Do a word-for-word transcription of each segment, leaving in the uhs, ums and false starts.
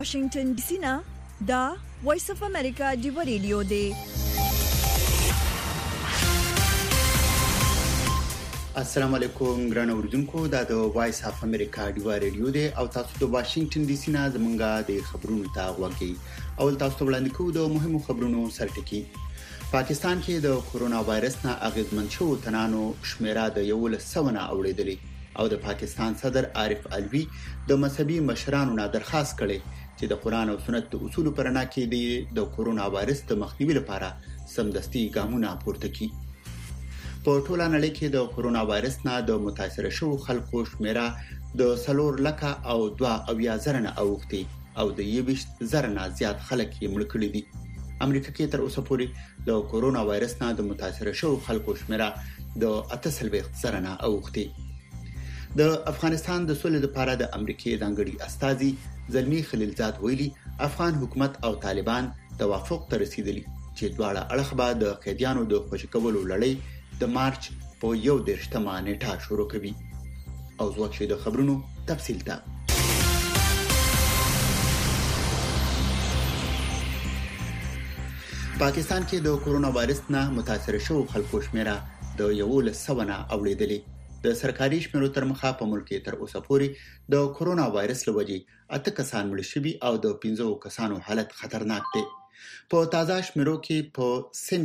واشنگټن ډي سي نه دا وایس اف امریکا دی ریډیو دی. السلام علیکم ګران اوردونکو، دا د وایس اف امریکا دی ریډیو دی او تاسو د واشنگټن ډي سي نه زمونږه د خبرونو ته غوږی. اول تاسو وړاندې کوو د مهمو خبرونو سرټکی. پاکستان کې د کورونا وایرس نه اغیزمن شو تنانو شمیره د یو لسونه اوریدلې او د پاکستان صدر عارف علوی د مذهبي مشرانو نه درخواست کړي چې د قران او سنت د اصول پر نه کې د کورونا وایرس د مخنیوي لپاره سمدستي ګامونه پورته کړي. په ټوله نړۍ کې د کورونا وایرس نه د متاثر شوو خلکو شمیره د سلور لکه او دوه اویا زره نه اوښتي او د یویشت زره نه زیات خلک یې مړ کړي دي. امریکا کې تر اوسه پورې د کورونا وایرس نه د متاثر شوو خلکو شمیره د اته سلويخت زره نه اوښتي. د افغانستان د سولې لپاره د امریکای ځانګړي استازي زلمی خلیلزاد ویلي افغان حکومت او طالبان توافق ته رسیدلی چې دواړه اړخ به د قیدیانو د خوشی کولو لړۍ د مارچ په یو دیرشمه نیټه شروع کوي. او ځوک شي د خبرونو تفصیل ته. پاکستان کې د کورونا وایرس نه متاثر شوو خلکو شمیره د یو لسونه اوریدلې. د سرکاري شمیرو تر مخه په ملک کې تر اوسه پورې د کورونا وایرس لوجې اته کسان مړ شوي او د پنځو کسانو حالت خطرناک دی. په تازه شمیرو کې په سند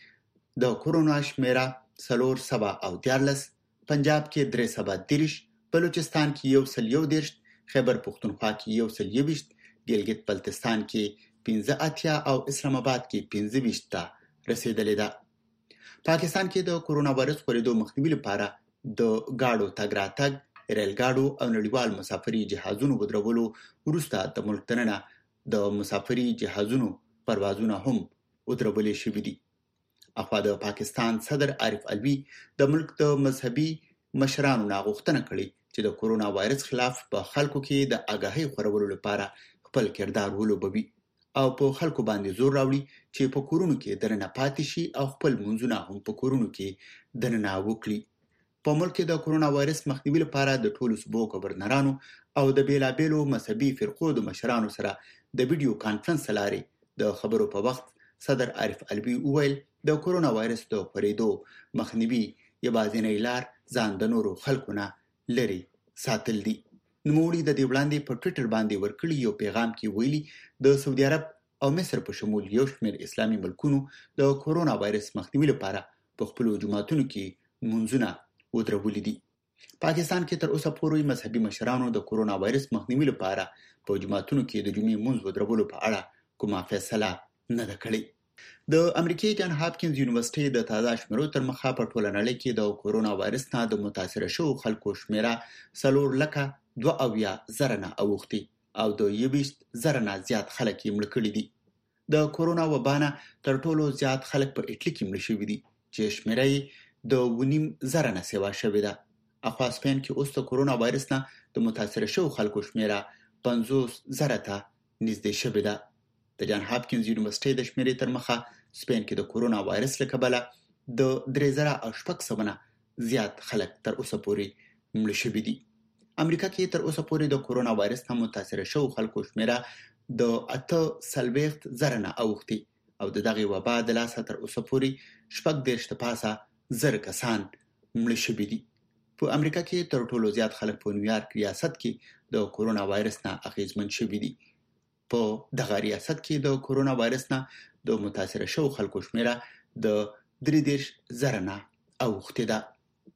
کې د کورونا شمیره سلور سبا او دیارلس، پنجاب کې درې سبا دیرش، بلوچستان کې یو سل یو دیرش، خیبر پختونخوا کې یو سل یویشت، ګلګت بلتستان کې پنځه اتیا او اسلام آباد کې پنځه ویشت ته رسیدلې ده. پاکستان کې د کورونا وایرس خپرېدو مخنیوي لپاره د گاډو تګ راتګ، ریل گاډو او نړیوال مسافري جهازونو ودرولو وروسته د ملک دننه د مسافري جهازونو پروازونه هم ودرول شوي دي. اخوا د پاکستان صدر عارف علوی د ملک د مذهبي مشرانو نه غوښتنه کړې چې د کورونا وایرس خلاف په خلکو کې د آگاهی خپرولو لپاره خپل کردار ولوبوي او په خلکو باندې زور راوړي چې په کورونو کې دننه پاتې شي او خپل منځونه هم په کورونو کې دننه وکړي. په ملک کې د کورونا وایرس مخنیوي لپاره د ټولو صوبو گورنرانو او د بیلابیلو مذهبي فرقو د مشرانو سره د ویډیو کانفرنس لارې د خبرو په وخت صدر عارف علوی وویل د کورونا وایرس د خپرېدو مخنیوي یوازینۍ لار ځان د نورو خلکو نه لري ساتل دي. نوموړي د دې وړاندې په ټویټر باندې ورکړي یو پیغام کې ویلي د سعودي عرب او مصر په شمول یو شمېر اسلامي ملکونو د کورونا وایرس مخنیوي لپاره په خپلو جماعتونو کې منځونه ودرولې دي. پاکستان کې تر اوسه پورې مذهبي مشرانو د کورونا وایرس مخنیوي لپاره په جماعتونو کې د جمعې منځ ودرولو په اړه کومه فیصله نه ده کړې. د امریکای جان هاپکینز یونیورسيټي د تازه شمیرو تر مخه په ټوله نړۍ کې د کورونا وایرس نه د متاثر شوو خلکو شمیره سلور لکه دوه اویا زره نه اوښتي او د یویشت زره نه زیات خلک یې مړ کړي دي. د کورونا وبا نه تر ټولو زیات خلک په اټلی کې مړ شوي دي چې شمیره یې د ونیم زره نه سیوا شوې ده. اخوا سپین کې اوس د کورونا وایرس نه د متاثر شوو خلکو شمیره پنځوس زره ته نږدې شوې ده. د جان هاپکینز یونیورسيټي د شمیرې تر مخه سپین کې د کورونا وایرس له کبله د درې زره او شپږ سوه نه زیات خلک تر اوسه پورې مړه شوي دي. امریکا کې تر اوسه پورې د کورونا وایرس نه متاثر شوو خلکو شمیره د اته سلويخت زره نه اوښتي او د دغه وبا د لاسه تر اوسه پورې شپږ دیرش ته پاسه زر کسان مړه شوي دي. په امریکا کې تر ټولو زیات خلک په نیویارک ریاست کې د کورونا وایرس نه اغیزمن شوي دي. په دغه ریاست کې د کورونا وایرس نه د متاثر شوو خلکو شمیره د درې دیرش زره نه اوښتې ده.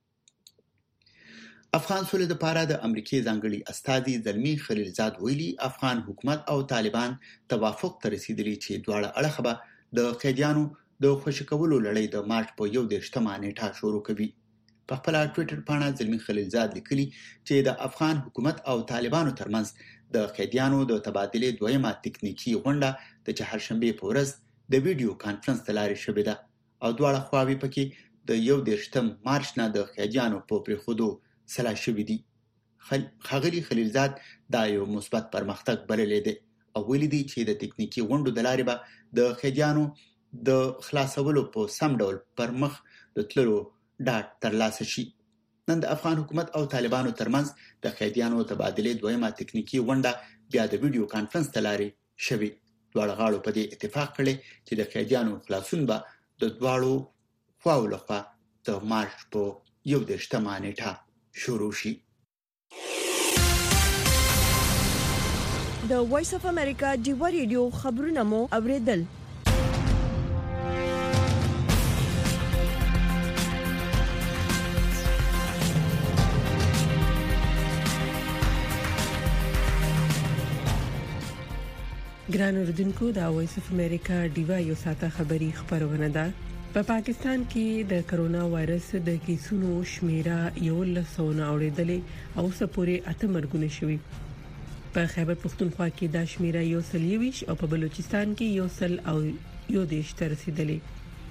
افغان سولې لپاره د امریکای ځانګړي استازي زلمی خلیلزاد ویلي افغان حکومت او طالبان توافق ته رسیدلي چې دواړه اړخ به د قیدیانو د خوشی کولو لړۍ د مارچ په یو دیرشمه نیټه شروع کوي. په خپل ټویټر باندې زلمی خلیلزاد لیکلي چې د افغان حکومت او طالبانو ترمنځ د قیدیانو د تبادلې دویمه تکنیکی غونډه د چهارشنبه په ورځ د ویډیو کانفرنس لارې شوې ده او دواړه خواوې پکې د یو دیرشم مارچ نه د قیدیانو په پریښودو سلا شوې دي. ښاغلي خلیلزاد دا یو مثبت پرمختګ بللی دی او ویلي دی چې د تکنیکی غونډو د لارې به د قیدیانو د خلاصولو په سم ډول پر مخ د تللو ډاډ ترلاسه شي. نن د افغان حکومت او طالبانو ترمنځ د قیدیانو تبادلې دویمه تکنیکی غونډه بیا د ویډیو کانفرنس تلاري شوی. دواړه غاړو په دې اتفاق کړي چې د قیدیانو خلاصون به د دواړو خواو لخوا د مارچ په یو دېرشمه نیټه شروع شي. د وایس اف امریکا ډیوا ریډیو خبرونه مو اوریدل. ګران اوردونکو دا وایس اف امریکا ډیوا یو ساته خبری خبرونه ده. په پا پاکستان کې د کرونا وایرس د کیسونو شمیره یو لسونه اوریدلې او سپورې اته مرګونه شوي. په خیبر پختونخوا کې دا شمیره یو سلیویش او په بلوچستان کې یو سل او یو دیش تر رسیدلې.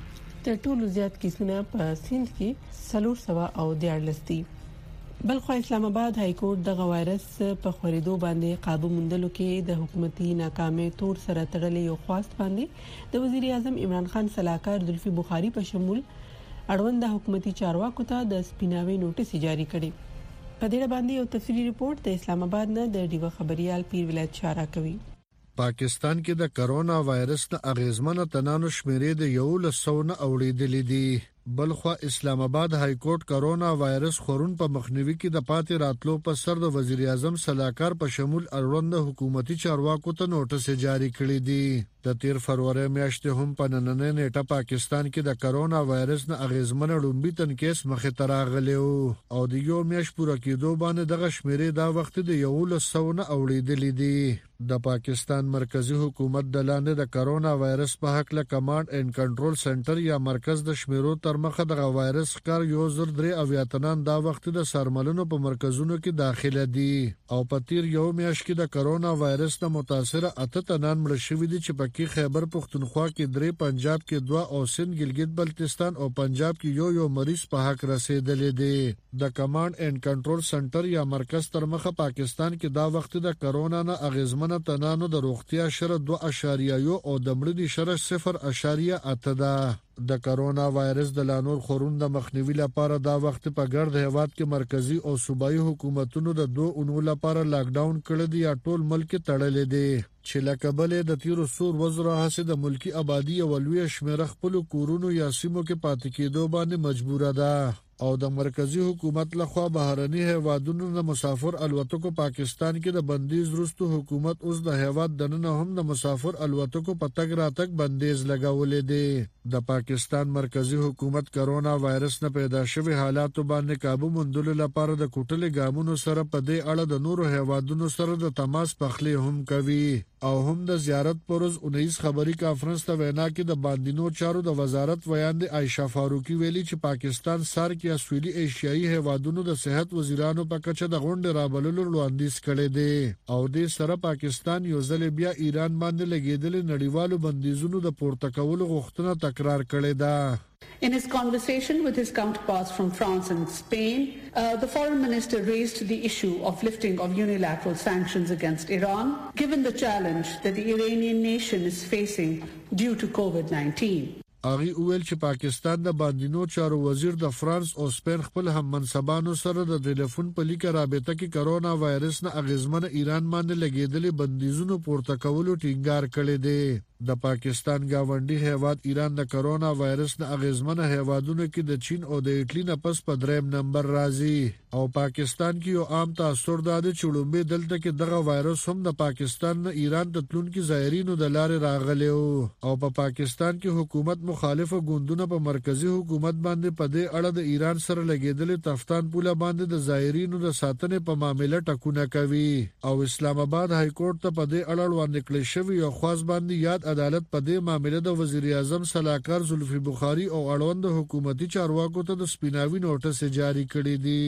تر ټولو زیات کیسونه په سند کې څلور سوه او دیارلس دي. بلخو اسلام آباد های کورټ د وایرس په خوريدو باندې قابو موندلو کې د حکومتي ناکامۍ تور سره تړلې یو خواست باندې د وزیر اعظم عمران خان صلاحکار زلفي بخاری په شمول اړوند حکومتي چارواکو ته د سپیناوي نوټس جاری کړي. په دې باندې یو تفصیلی ریپورت د اسلام آباد نه د ډیوا خبريال پیر ولایت شارع کوي. پاکستان کې د کرونا وایرس د اغیزمنه تنانو شمیرې د یو لسونه اوریدلې دي. بلخو اسلام آباد های کورټ کرونا وایرس خورون په مخنیوي کې د پاتې راتلو په سر د وزیر اعظم صلاحکار په شمول اړوند حکومتي چارواکو ته نوټس جاری کړی دی. د تیر فروری میاشتې هم په نننۍ نیټه پاکستان کې د کرونا وایرس نه اغیزمنه لومبي تنکیس مخې ته راغلی او د یو میاشت پوره کېدو باندې دغه شمیرې دا وخت د یو لسونه اوریدلې دي. د پاکستان مرکزی حکومت د لاندې د کرونا وایرس په حق له کمانډ اینڈ کنټرول سنټر یا مرکز د شمیرو تر مخه د وایرس کار یو زر درې اویاتنان دا وخت د سرملونو په مرکزونو کې داخله دي او په تیر یو میاشت کې د کرونا وایرس نه متاثر اته تنان مړ شوي دي چې پکې خیبر پختونخوا کې درې، پنجاب کې دوه او سند ګلګت بلتستان او پنجاب کې یو یو مریض په حق رسیدلې دي. د کمانډ اینڈ کنټرول سنټر یا مرکز تر مخه پاکستان کې دا وخت د کرونا نه اغیزمنه تنانو د روغتیا شره دوه اعشاریه یو او د مړینې شره صفر اعشاریه اته ده. د کرونا وایرس د لانور خورون د مخنیوي لپاره دا وخت په ګرد هیواد کې مرکزی او صوبایي حکومتونو د دوه اونو لپاره لاک ډاون کړی دی یا ټول ملک تړلې دی چې لکه بلې د تیرو سور وزرا حسه د ملکی آبادی او لوی شمیر خپل کورونو یا سیمو کې پاتې کېدو باندې مجبوره ده او د مرکزی حکومت لخوا بهرني هیوادونو د مسافر الوتکو پاکستان کې د بندیز وروسته حکومت اوس د هیواد دننه هم د مسافر الوتکو په تګ راتګ بندیز لګولې دي. د پاکستان مرکزی حکومت کرونا وایرس نه پیدا شوی حالات باندې काबू موندلو لپاره د کوټلې ګامونو سره په دې اړه د نورو هیوادونو سره د تماس پخلی هم کوي او هم د زیارت پروز انیس خبری کانفرنس ته وینا کې د باندینو چارو د وزارت ویاند عائشہ فاروقی ویلي چې پاکستان سار کې اسویلي ایشیایي هیوادونو د صحت وزیرانو په کچه د غونډې رابللو وړاندیز کړي دي او د سره پاکستان یو ځل بیا ایران باندې لګیدل نړیوالو بندیزونو د پورته کولو غوښتنه تکرار کړې ده. In his conversation with his counterparts from France and Spain, uh, the foreign minister raised the issue of lifting of unilateral sanctions against Iran, given the challenge that the Iranian nation is facing due to COVID nineteen. اغي اول چې پاکستان د باندینو چارو وزیر د فرانس او سپین خپل هم منصبانو سره د ټلیفون په لیکه رابطه کې کرونا وایرس نه اغیزمنه ایران باندې لګیدلې بندیزونو پورته کولو ټینګار کړی دی. د پاکستان گاونډي هیواد ایران د کرونا وایرس نه اغیزمنه هیوادونو کې د چین او د ایټلی نه پس په دریم نمبر راځي او پاکستان کې یو عام تاثر داده چې لومبه دلته کې دغه وایرس هم د پاکستان نه ایران ته تلونکي زایرینو د لارې راغلی او په پاکستان کې حکومت مخالفه ګوندونه په مرکزی حکومت باندې په دې اړه د ایران سره لګیدلې تفتان پوله باندې د زایرینو د ساتنې په معاملې ټکونه کوي او اسلام آباد های کورټ ته په دې اړه وړاندې کړی شوی یو خاص باندې یاد عدالت په دې معاملې د وزیر اعظم صلاحکار زلفي بخاری او اړوند حکومتي چارواکو ته د سپیناوي نوټس جاری کړی دی.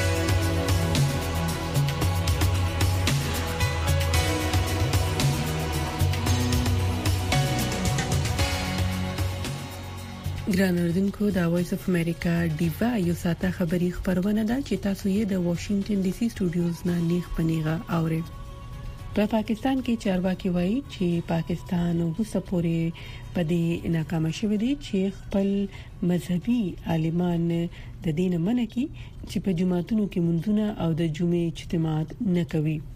ګران اوردونکو دا وایس اف امریکا ډیوا یو ساته خبری خبرونه ده چې تاسو یې د واشنگټن ډي سي سټوډیوز نه نیغ پنیغه اورئ. په پاکستان کې چارواکي وایي چې پاکستان اوسه پورې په دې ناکام شوی دی چې خپل مذهبي عالمان د دین منع کړي چې په جماعتونو کې منځونه او د جمعې اجتماعات نه کوي.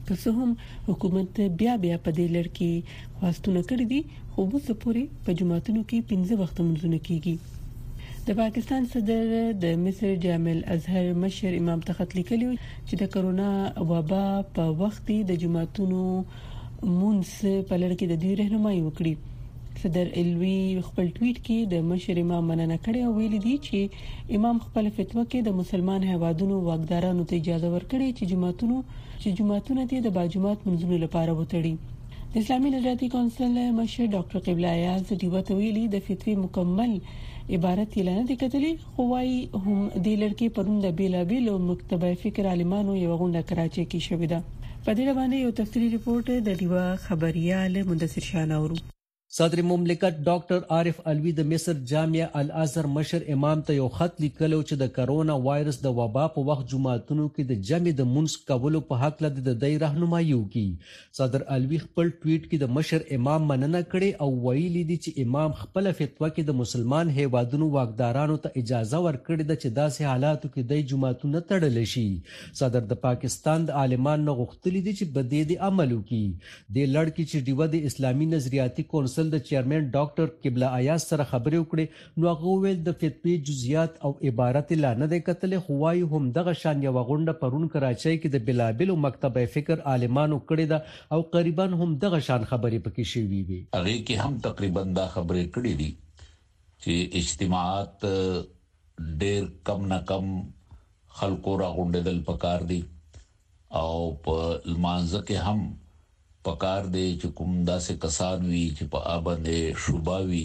که څه هم حکومت بیا بیا په دې لړ کې خواستونه کړې دي خو اوس پورې په جماعتونو کې پنځه وخت منځونه کیږي. د پاکستان صدر د مصر جامع الازهر مشر امام ته خط لیکلی چې د کرونا وبا په وخت د جماعتونو مونږ په لړ کې د دوی رهنمایي وکړي. صدر الوی خپل ټویټ کې د مشر امام مننه کړې او ویلي دي چې امام خپل فتوا کې د مسلمان هیوادونو واکدارانو ته اجازه ورکړي چې جماعتونو چې جماعتونه د باجماعت منځونو لپاره وتړي. د اسلامي نظارتي کونسل مشر ډاکټر قبله ایاز دیوه ته ویلي د فتوی مکمل عبارت اعلان دي کتلې خوای هم د لړکی پروند د بیلابیل او مکتبه فکر عالمانو یو غونډه کراچي کې شوې ده. په دې باندې یو تفصیلی ریپورت د دیوه خبريال مندثر شاناورو. صدر مملکت ډاکټر عارف الوی د مصر جامع الازهر مشر امام ته یو خط لیکلو چې د کرونا وایرس د وبا په وخت جماعتونو کې د جمع د منځ کولو په حق لد د دای راهنمایي وکړي. صدر الوی خپل ټویټ کې د مشر امام مننه کړې او ویلي دي چې امام خپل فتوا کې د مسلمان هیوادونو واکدارانو ته اجازه ورکړې ده چې داسې حالاتو کې د جماعتونو تړل شي. صدر د پاکستان د عالمانو غوښتلي دي چې بده دي عمل وکړي. د لړ کې چې دیوه د اسلامي نظریاتي کونسل د چیرمن ډاکټر قبله ایاز سره خبرې وکړې نو هغه ویل د فتوی جزئیات او عبارت لا نه د کتل خوای هم دغه شان یو غونډه پرون کراچۍ کې د بلابل او مکتبه فکر عالمانو کړې ده او قریبا هم دغه شان خبرې پکې شوې وي. هغه کې هم تقریبا دا خبرې کړې دي چې اجتماعات ډېر کم نه کم خلکو را غونډېدل پکار دي او په لمانځه کې هم پکار دی چې کوم داسې کسان وي چې په آباندې شوباوي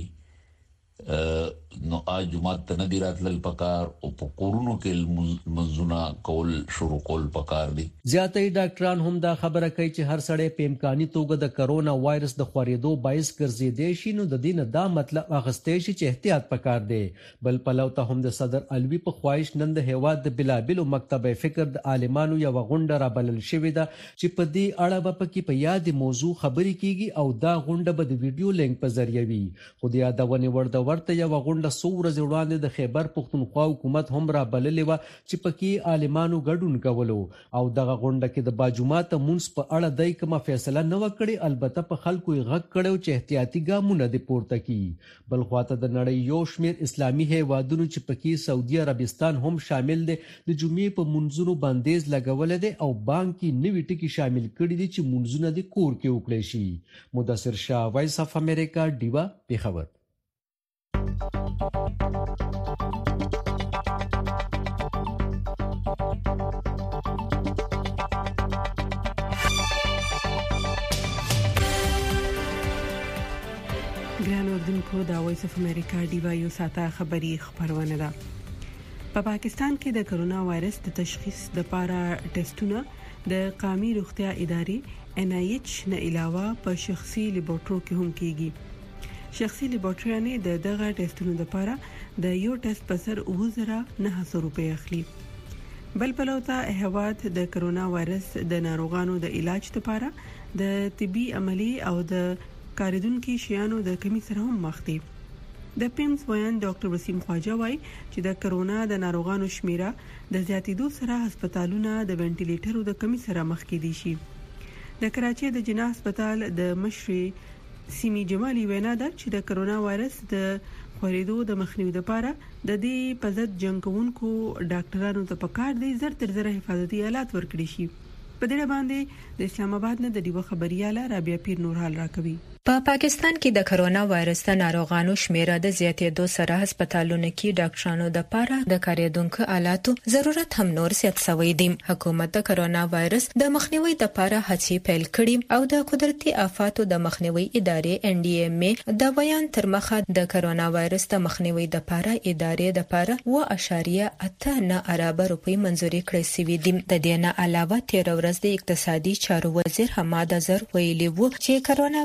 نو اجماعت ته نه دی راتلل پکار او په کورونو کې منځونه کول شروع کول پکار دي. زیاتې ډاکټران هم دا خبره کوي چې هر سړی په امکاني توګه د کرونا وایرس د خورېدو باعث ګرځېدای شي نو د دې نه دا مطلب اخیستای شي چې احتیاط پکار دی. بل پلو ته هم د صدر الوی په خواهش نن د هیواد د بلابل او مکتبه فکر د عالمانو یو غونډه را بلل شوې ده چې په دې اړه به پکې په یاد موضوع خبرې کیږي او دا غونډه به د ویډیو لینک په ذریعہ وي. خو د یادونه ورده ورته یو غونډه څو ورځې وړاندې د خیبر پښتونخوا حکومت هم را بللې و چې پکې عالمانو ګډون کولو او دغه غونډه کې د باجماعت مونږ په اړه دای کومه فیصله نه وکړي. البته په خلکو یې غږ کړو چې احتیاطي ګامونه د پورته کړي. بل خواته د نړۍ یو شمېر اسلامي هیوادونو چې پکې سعودي عربستان هم شامل دي د جمعې په منځونو بندیز لګول دي او بانکي نوي ټکي شامل کړي دي چې منځونه د کور کې وکړي شي. مدثر شاه، وایس اف امریکا، دیوا، پیښور. ګران اوردونکو د وایس اف امریکا دیوا یو ساته خبري خبرونه ده. په پاکستان کې د کرونا وایرس د تشخیص لپاره ټیسټونه د قومي روغتیا ادارې ان ای ایچ نه علاوه په شخصي لیبارټوري کې هم کیږي. شخصي لیبارټوري د دغه ټیسټونو لپاره د یو ټیسټ په سر اوه زره نه سوه روپۍ اخلي. بل پلوته هیواد د کرونا وایرس د ناروغانو د علاج لپاره د طبي عملی او د کاریدونکو شیانو د کمی سره هم مخ دي. د پیمز ویان ډاکټر وسیم خواجه وایي چې د کرونا د ناروغانو شمیره د زیاتېدو سره هسپتالونه د وینټیلیټرو د کمی سره مخ کې دي شي. د کراچۍ د جناح هسپتال د مشر سیمی جمالي وینا ده چې د کرونا وایرس د خورېدو د مخنیوي لپاره د دې په ضد جنګ کوونکو ډاکټرانو ته پکار دي زر تر زر حفاظتي آلات ورکړي شي. په دې باندې د اسلام آباد نه د دیوه خبرياله رابعه پیر نورحال راکوي. په پا پاکستان کې د کرونا وایرس د ناروغانو شمیره د زیاتېدو سره هسپتالونو کې ډاکټرانو د پاره د کاریدونکو آلاتو ضرورت هم نور زیات شوی دی. حکومت د کرونا وایرس د مخنیوي لپاره هڅې پیل کړې او د قدرتي آفاتو د مخنیوي ادارې ان ډي ام ای د بیان تر مخه د کرونا وایرس د مخنیوي لپاره ادارې د پاره و اشاریه اته نه ارب روپی منزوري کړې سوي دي. د دې نه علاوه تیر ورځ د اقتصادي چارو وزیر حماد اظهر ویلي وو چې کرونا وایرس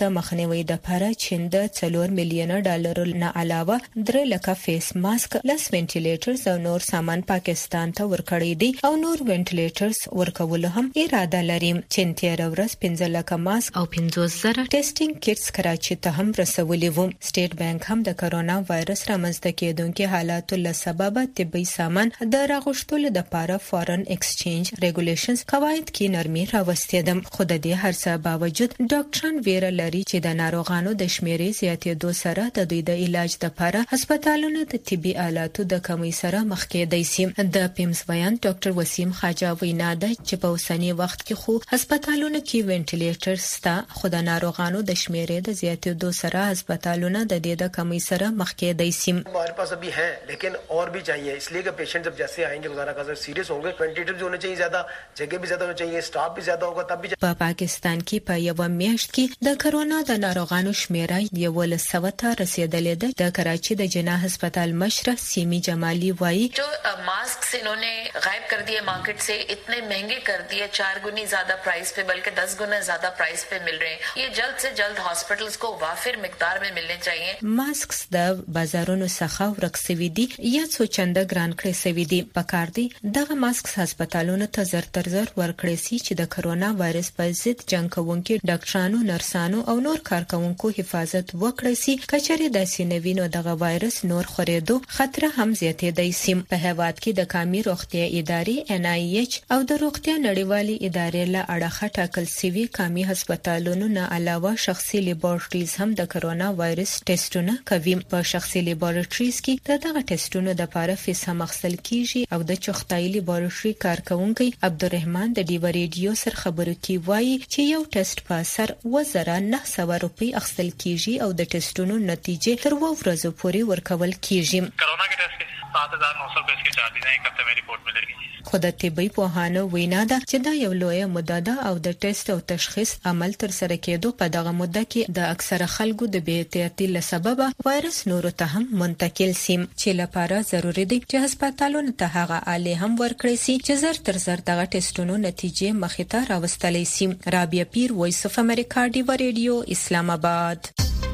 د مخنیوي لپاره چین د څلور میلیون ډالر نه علاوه درې لکه فیس ماسک، لس وینټیلیټرز او نور سامان پاکستان ته ورکړی دي او نور وینټیلیټرز ورکول هم اراده لري. چین تیر ورځ پنځه لکه ماسک او پنځوس زره ټیسټینګ کټس کراچي ته هم رسولي وو. سټیټ بانک هم د کرونا وایرس رامنځته کېدونکو حالاتو له سببه طبي سامان د راغښتلو لپاره فورن ایکسچینج ریګولیشنز قواعد کې نرمي راوستي ده. خو د دې هر څه باوجود ډاکټران ویره لري چې د ناروغانو د شمیرې زیاتېدو سره د دوی د علاج لپاره هسپتالونو د طبي آلاتو د کمی سره مخ کېدای شي. د پیمز بیان ډاکټر وسیم خواجه وینا ده چې په اوسنی وخت کې خو هسپتالونو کې وینټیلیټر ستا، خو د ناروغانو د شمیرې د زیاتېدو سره هسپتالونو د دې د کمی سره مخ کېدای شي. हमारे पास अभी है लेकिन और भी चाहिए, इसलिए कि पेशेंट जब जैसे आएंगे गुजारा का सीरियस होंगे, वेंटिलेटर भी होने चाहिए, ज्यादा जगह भी ज्यादा होनी चाहिए, स्टाफ भी ज्यादा होगा तब भी. په पाकिستان کې په یو میاشت کې د کرونا د ناروغانو شمیره یو لسو ته رسیدلې ده. د کراچي د جناح هسپتال مشره سیمی جمالی وایي जो मास्क इन्होंने गायब कर दिए मार्केट से, इतने महंगे कर दिए, चार गुनी ज्यादा प्राइस पे बल्कि दस गुना ज्यादा प्राइस पे मिल रहे हैं. ये जल्द से जल्द हॉस्पिटल्स को वाफिर मिकदार में मिलने चाहिए. ماسک د بازارونو څخه ورک شوي دي یا څو چنده ګران کړی شوي دي. پکار دي دغه ماسک هسپتالونو ته زر تر زر ورکړي سي چې د کرونا وایرس په ضد جنگ کوونکو ډاکټرانو، نرسانو او نور کارکونکو حفاظت وکړي سي. کچري داسې نوینو دغه وایرس نور خورېدو خطر هم زیاتېدای سي. په هیواد کې د قومي روغتیا ادارې ان آی ایچ او د روغتیا نړیوالې ادارې له اړخه ټاکل شوي قومي هسپتالونو نه علاوه شخصي لیبارټریز هم د کرونا وایرس ټیسټونه کوي. په شخصي لیبارټریز کې د دغه ټیسټونو د لپاره فیس هم اخیستل کیږي او د چختای لیبارټری کارکونکي عبدالرحمن د ډیو ریډیو سره خبرو کې وایي چې یو ټیسټ په اثر وزره نه سوه روپۍ اخیستل کیږي او د ټیسټونو نتیجې تر اووه ورځو پورې ورکول کیږي. कोरोना के टेस्ट के सात हज़ार नौ सौ रुपए इसके चार्जेस हैं, एक हफ्ते में रिपोर्ट मिलेगी. خو د طبي پوهانو وینا ده چې دا یو لوی مدده ده او د ټیسټ او تشخیص عمل تر سره کېدو په دغه مدته کې د اکثره خلکو د بې احتیاطۍ له سببه وایرس نورو ته هم منتقل سي، چې لپاره ضروری دی چې هسپتالونو ته هغه آلې هم ورکړي سي چې زر تر زر دغه ټیسټونو نتیجې مخې ته راوستلی سي. رابعه پیر، وایس اف امریکا، ډیو ریډیو، اسلام آباد.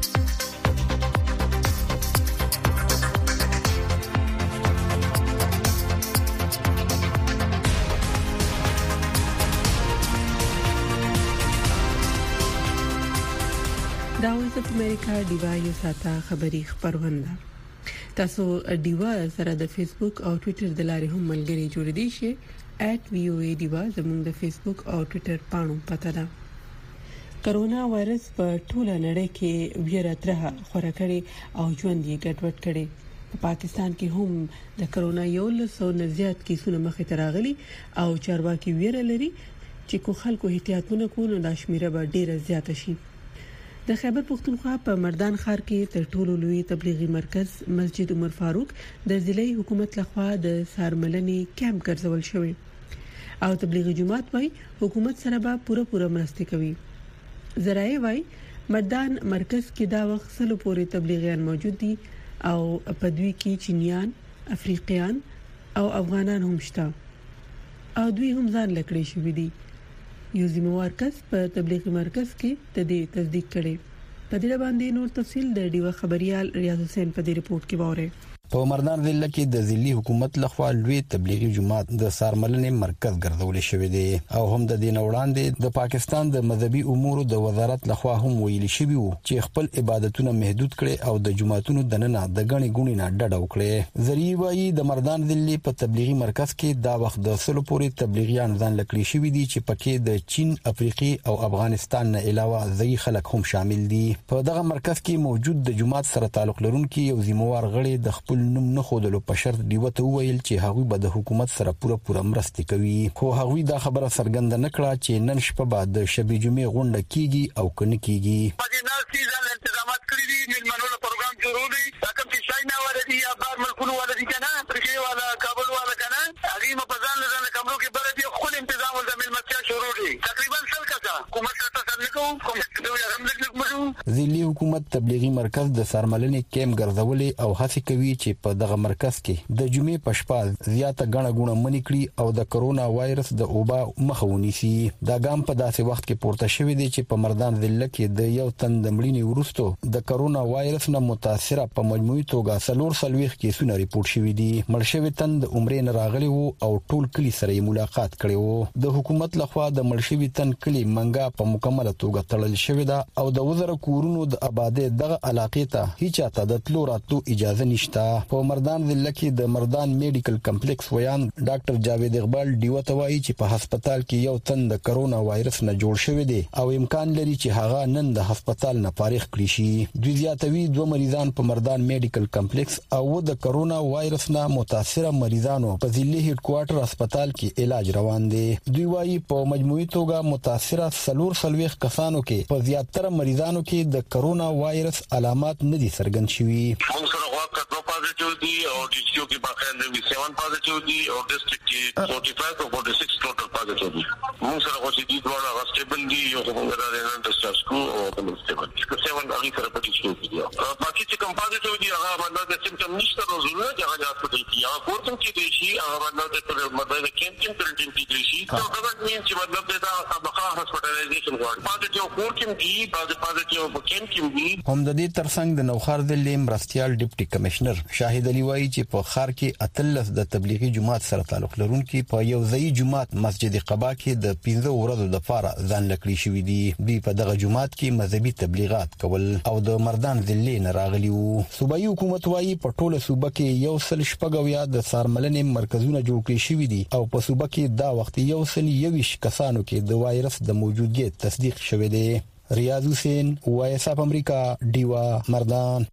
دا وایس اف امریکا ډیوا یو ساته خبري خبرونه. تاسو ډیوا سره د فیسبوک او ټوئیټر د لارې هم ملګري جوړ دي شي ایٹ وی او ای ډیوا زموږ د فیسبوک او ټوئیټر پاڼو پته ده. کرونا وایرس په ټوله نړۍ کې ویره ترها خوره کړي او ژوند یې ګډوډ کړي. په پاکستان کې هم د کرونا یو لسو نه زیات کیسونه مخې ته راغلي او چارواکي ویره لري چې کو خلکو احتیاطونه کوي د شمیره به ډیره زیاته شي. د خیبر پختونخوا په مردان ښار کې تر ټولو لوی تبلیغي مرکز مسجد عمر فاروق د ضلعي حکومت لخوا د سارملنې کیمپ ګرځول شوی او تبلیغي جماعت وايي حکومت سره به پوره پوره مرسته کوي. زراعي وايي مردان مرکز کې دا وخت سلو پورې تبلیغیان موجود دي او په دوی کې چینیان، افریقیان او افغانان هم شته او دوی هم ځان لکړي شوی دي. یو ذمہوار کس په تبلیغي مرکز کې د دې تصدیق کړي. په دې باندې نور تفصیل د ډیوه خبريال ریاض حسین په دې رپورت کې واره. په مردان ضلع کې د ضلعي حکومت لخوا لوی تبلیغي جماعت د سارملنې مرکز ګرځول شوی دی او هم د دین وړاندې د پاکستان د مذهبي امور د وزارت لخوا هم ویل شوی وو چې خپل عبادتونه محدود کړي او د جماعتونو دننه د غني ګونی نه ډډه وکړي. ذریعہ وايي د مردان ضلع په تبلیغي مرکز کې دا وخت د سلو پورې تبلیغیان ځان لکړي شوی دي چې پکې د چین، افریقي او افغانستان نه علاوه ځای خلک هم شامل دي. په دغه مرکز کې موجود د جماعت سره تعلق لرونکي یو ذمہوار غړي د خپل نوم نه خودلو په شرط دیو ته ویل چې هغه به د حکومت سره پوره پوره مرسته کوي. خو هغه دا خبره څرګنده نکړه چې نن شپه بعد د شبي جمعې غونډه کیږي او کنه کیږي. په ناس کې انتظامات کړی دي، ملمنو پروګرام جوړ دی، تاکه چې چاینا ولدي یا بار ملکونو ولدي کنه، ترکیه والا، کابل والا کنه، هغه مپزان لزان کمرو کې بر دي خپل تنظیم ول د ملمتیا شروع دي. تقریبا سل کسه حکومت ته تسلیکو کوم څه هم لږ مړو. ځینې حکومت تبلیغي مرکز د سارملنې کیم ګرځولې او هڅه کوي چې په دغه مرکز کې د جمعې په شپه زیاته غڼه غونه منې کړي او د کرونا وایرس د اوبا مخه ونیسي. دا ګام په داسې وخت کې پورته شوی دی چې په مردان ضلع کې د یو تن د مړینې وروسته د کرونا وایرس نه متاثره په مجموعي توګه څلور څلوېښت کیسونه ریپورت شوي دي. مړ شوی تن د عمرې نه راغلی وو او ټول کلی سره یې ملاقات کړی وو. د حکومت لخوا د مړ شوی تن کلی منګه په مکمله توګه تړل شوی ده او د وزره کورونو د آبادی دغه علاقې ته هیڅ چاته د تلو راتلو اجازه نشته. په مردان ضلع کې د مردان میډیکل کمپلیکس ویان ډاکټر جاوید اقبال ډیو ته وایي چې په هسپتال کې یو تن د کرونا وایرس نه جوړ شوی دی او امکان لري چې هغه نن د هسپتال نه فارغ کړي شي. دوی زیاتوي دوه مریضان په مردان میډیکل کمپلیکس او د کرونا وایرس نه متاثره مریضانو په ضلعي هډ کوارټر هسپتال کې علاج روان دي. دوی وایي په مجموعي توګه متاثره څلور څلوېښت کسانو کې په زیاتره مریضانو کې د کرونا وایرس علامات نه دي څرګند شوي. موږ سره واقع دوه پازیټیو دي او ډي سی او کې باقاعده وي سیون پازیټیو دي او ډسټریکټ کې فورټي فایو او فورټي سکس ټوټل پازیټیو دي. موږ سره اوسې دي دوه هغه سټیبل دي یو څنګه راځي نن د سټاسکو او په سټیبل کې سیون هغه سره پټي شو دي. باقي چې کوم پازیټیو دي هغه باندې د سیمټم نشته روزونه هغه د هسپتال کې هغه کورتم کې دي شي هغه باندې د مدد کېمپین کرنټین کې دي شي. دا دا مين چې مطلب دا طبقه هسپټالایزیشن غواړي. پازیټیو کورتم دي پازیټیو په کېمپین دي. هم د دې ترڅنګ د نوخار ضلع مرستيال ډیپټي کمشنر شاهد علي وایي چې په خار کې اتلس د تبلیغي جماعت سره تعلق لرونکي په یو ځای جماعت مسجد قباء کې د پنځه ورځو د فاره ځان لکړي شوې دي. دوی په دغه جماعت کې مذهبي تبلیغات کول او د مردان ضلع نه راغلي وو. صوبایي حکومت وایي په ټوله صوبه کې یو سل شپږ د سارملنې مرکزونه جوړ کړي شوي دي او په صوبه کې دا وخت یو سل یوش کسانو کې د وایرس د موجودګۍ تصدیق شوی دی. ریاض حسین وایس اپ امریکا دیوا مردان.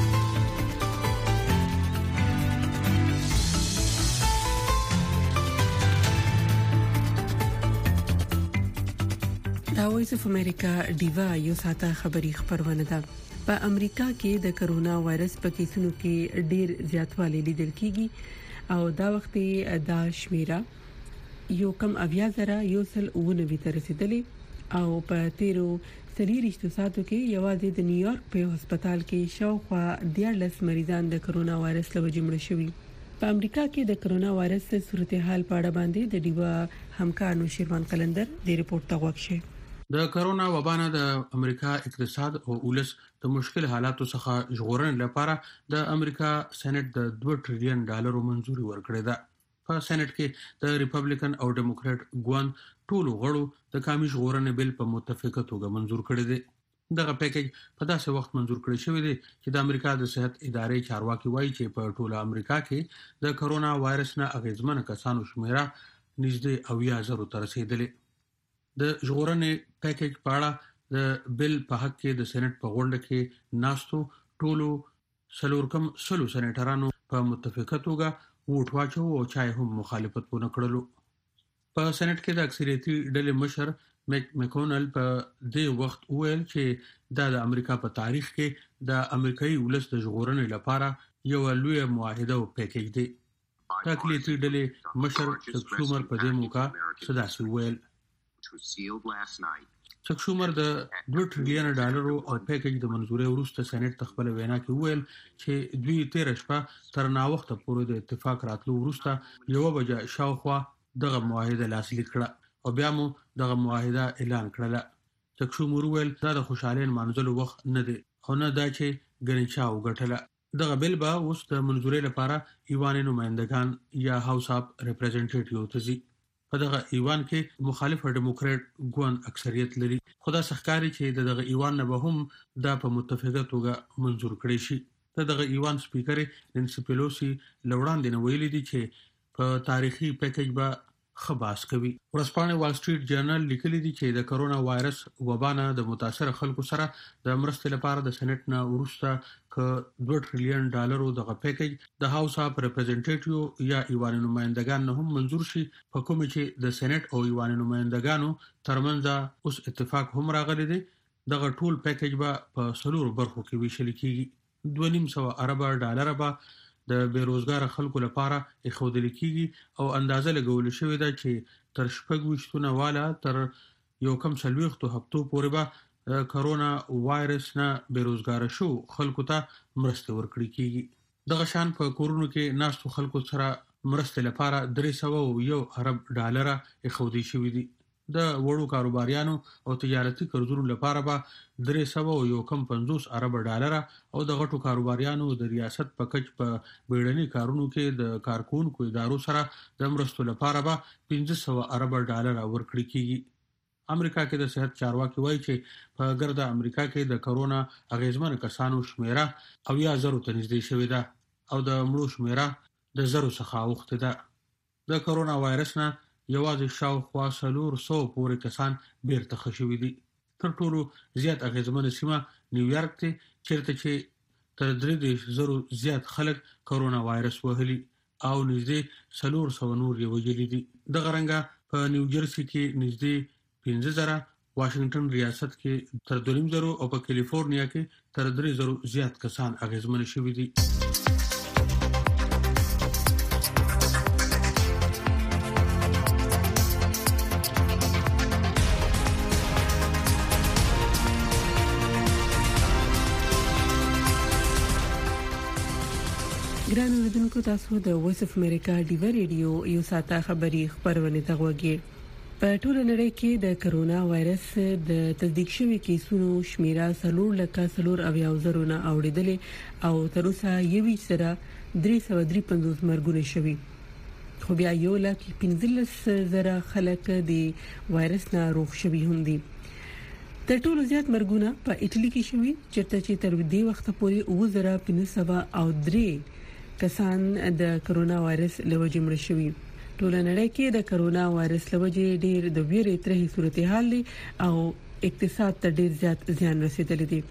دا وایس اپ امریکا دیوا یو ساته خبری خبرونه ده. په امریکا کې د کرونا وایرس په کیسونو کې ډیر زیاتوالی لیدل کیږي او دا وخت دا شمیره یو کم اویا زره یو سل اوونوي ته رسیدلې او په تیرو سلیریشتو ساتو کې یوازې د نیویارک په هسپتال کې شاوخوا دیارلس مریضان د کرونا وایرس له وجې مړ شوي. په امریکا کې د کرونا وایرس د صورتحال په اړه باندې د ډیوا همکار نوشیروان قلندر د ریپورت تغوښ شي. د کرونا وبا نه د امریکا اقتصاد او ولس د مشکل حالاتو څخه ژغورنې لپاره د امریکا سېنات د دوه ټریلیون ډالرو منځوري ورکړې ده. په سېنات کې د ریپبلیکن او ډیموکرات ګوند ټولو غړو د کامي ژغورنې بل په متفقه توګه منځور کړی دی. دغه پیکیج په داسې وخت منځور کړی شوی دی چې د امریکا د صحت ادارې چارواکي وایي چې په ټوله امریکا کې د کرونا وایرس نه اغیزمن کسانو شمیره نږدې اویا زرو ته رسیدلې. د ژغورنې پیکیج په اړه د بل په حق کې د سېنات په غونډه کې ناستو ټولو سلورکم سلو سېنیټرانو په متفقه توګه ووټ واچو او چای هم مخالفت ونه کړلو. په سېنات کې د اکثریتي ډلې مشر میک میکونل په دې وخت وویل چې دا د امریکا په تاریخ کې د امریکایي ولس د ژغورنې لپاره یو لوی معاهده او پیکیج دی. د اقلیتي ډلې مشر چک شومر په دې موقع صداسي وویل. چک شومر د دوه ټریلیون ډالرو او پیکیج د منځوري وروسته سېنات تخپل وینا کې وویل چې دوی تیر شپه تر نا وخت پورې د اتفاق راتلو وروسته یو بجا شاوخوا دغه معاهده لاسلیک کړه او بیا مو دغه معاهده اعلان کړله. چک شومر وویل دا د خوشالۍ منځلو وخت نه دی او نه دا چې ګنچا وګټله. دغه بل به اوس د منځوري لپاره ایوان نمائندگان یا هاوس اف ریپرزنټیټیو ته ځي. په دغه ایوان کې مخالف ډیموکرات ګوند اکثریت لري. خدا سخکاري چې دغه ایوان نه به هم دا په متفقه توګه منځور کړي شي. دغه ایوان سپیکر نانسي پیلوسی لوړاندې نه ویلي دي چې په تاریخي پیکیج به خباس کوي. ورځپاڼه وال سټریټ جرنل لیکلي دي چې د کرونا وایرس وبا نه د متاثر خلکو سره د مرستې لپاره د سېنات نه وروسته ک دوه ټریلیون ډالرو دغه پیکیج د هاوس اف ریپرزنټیټیو یا ایوان نمائندگان نه هم منځور شي. په کوم چې د سېنات او ایوان نمائندگانو ترمنځ اوس اتفاق هم راغلی دی. دغه ټول پیکیج به په سلور برخو کې ویشل کیږي. دوه نیم سو ارب ډالر به د بیروزګار خلکو لپاره اخودل کیږي او اندازه لګول شوې ده چې تر شپږ وشتونه والا تر یو کم سلويختو هفتو پورې به د کرونا وایرس نه بیروزګار شو خلکو ته مرسته ورکړي کیږي دغه شان په کورونو کې ناستو خلکو سره مرسته لپاره درې سوه او یو ارب ډالر اخودي شوې دي د وړو کاروباریانو او تجارتي قرضونو لپاره به درې سوه او یو کم پنځوس ارب ډالر او د غټو کاروباریانو د ریاست په کچ په بیړني کارونو کې د کارکونکو ادارو سره د مرستو لپاره به پنځه سوه ارب ډالر ورکړي کیږي امریکا کې د صحت چارواکي وایي چې په ګرده امریکا کې د کرونا اغیزمن کسانو شمیره او یا زرو ته نږدې شوې ده او د مړو شمیره د زرو څخه اوخته ده د کرونا وایرس نه یوازې شاوخوا څلور سوه پورې کسان بیرته ښه شوي دي تر ټولو زیات اغیزمن سیمه نیویارک دی چیرته چې تر درې دېرش زرو زیات خلک کرونا وایرس وهلي او نږدې څلور سوه نور یې وژلي دي دغه رنګه په نیوجرسي کې نږدې پنځه زره واشنگټن ریاست کې تر دوه نیم زرو او په کیلیفورنیا کې تر درې زرو زیات کسان اغیزمن شوي دي ګران اوریدونکو تاسو د وایس اف امریکا ډیو ریډیو یو ساته خبري خبرونه ته وګورئ په ټول نړۍ کې د کرونا وایرس د تصدیق شوی کیسونو شمیره څلور لکه څلور اویا زرونه اوریدلې او تر اوسه یوي سره درې سوه درې پنځوس مرګونه شوي خو بیا یو لکه پنځلس زره خلک د وایرس نه روغ شوي هم دي تر ټولو زیات مرګونه په ایټالي کې شوي چیرته چې تر دې وخت پورې اوه زره پنځه سوه او درې کسان د کرونا وایرس له وجې مړ شوي ټول نړۍ کې د کرونا وایرس له وجې ډېر د ویرې ترې صورتحال دي او اقتصاد ته ډېر زیات زیان رسیدلی دی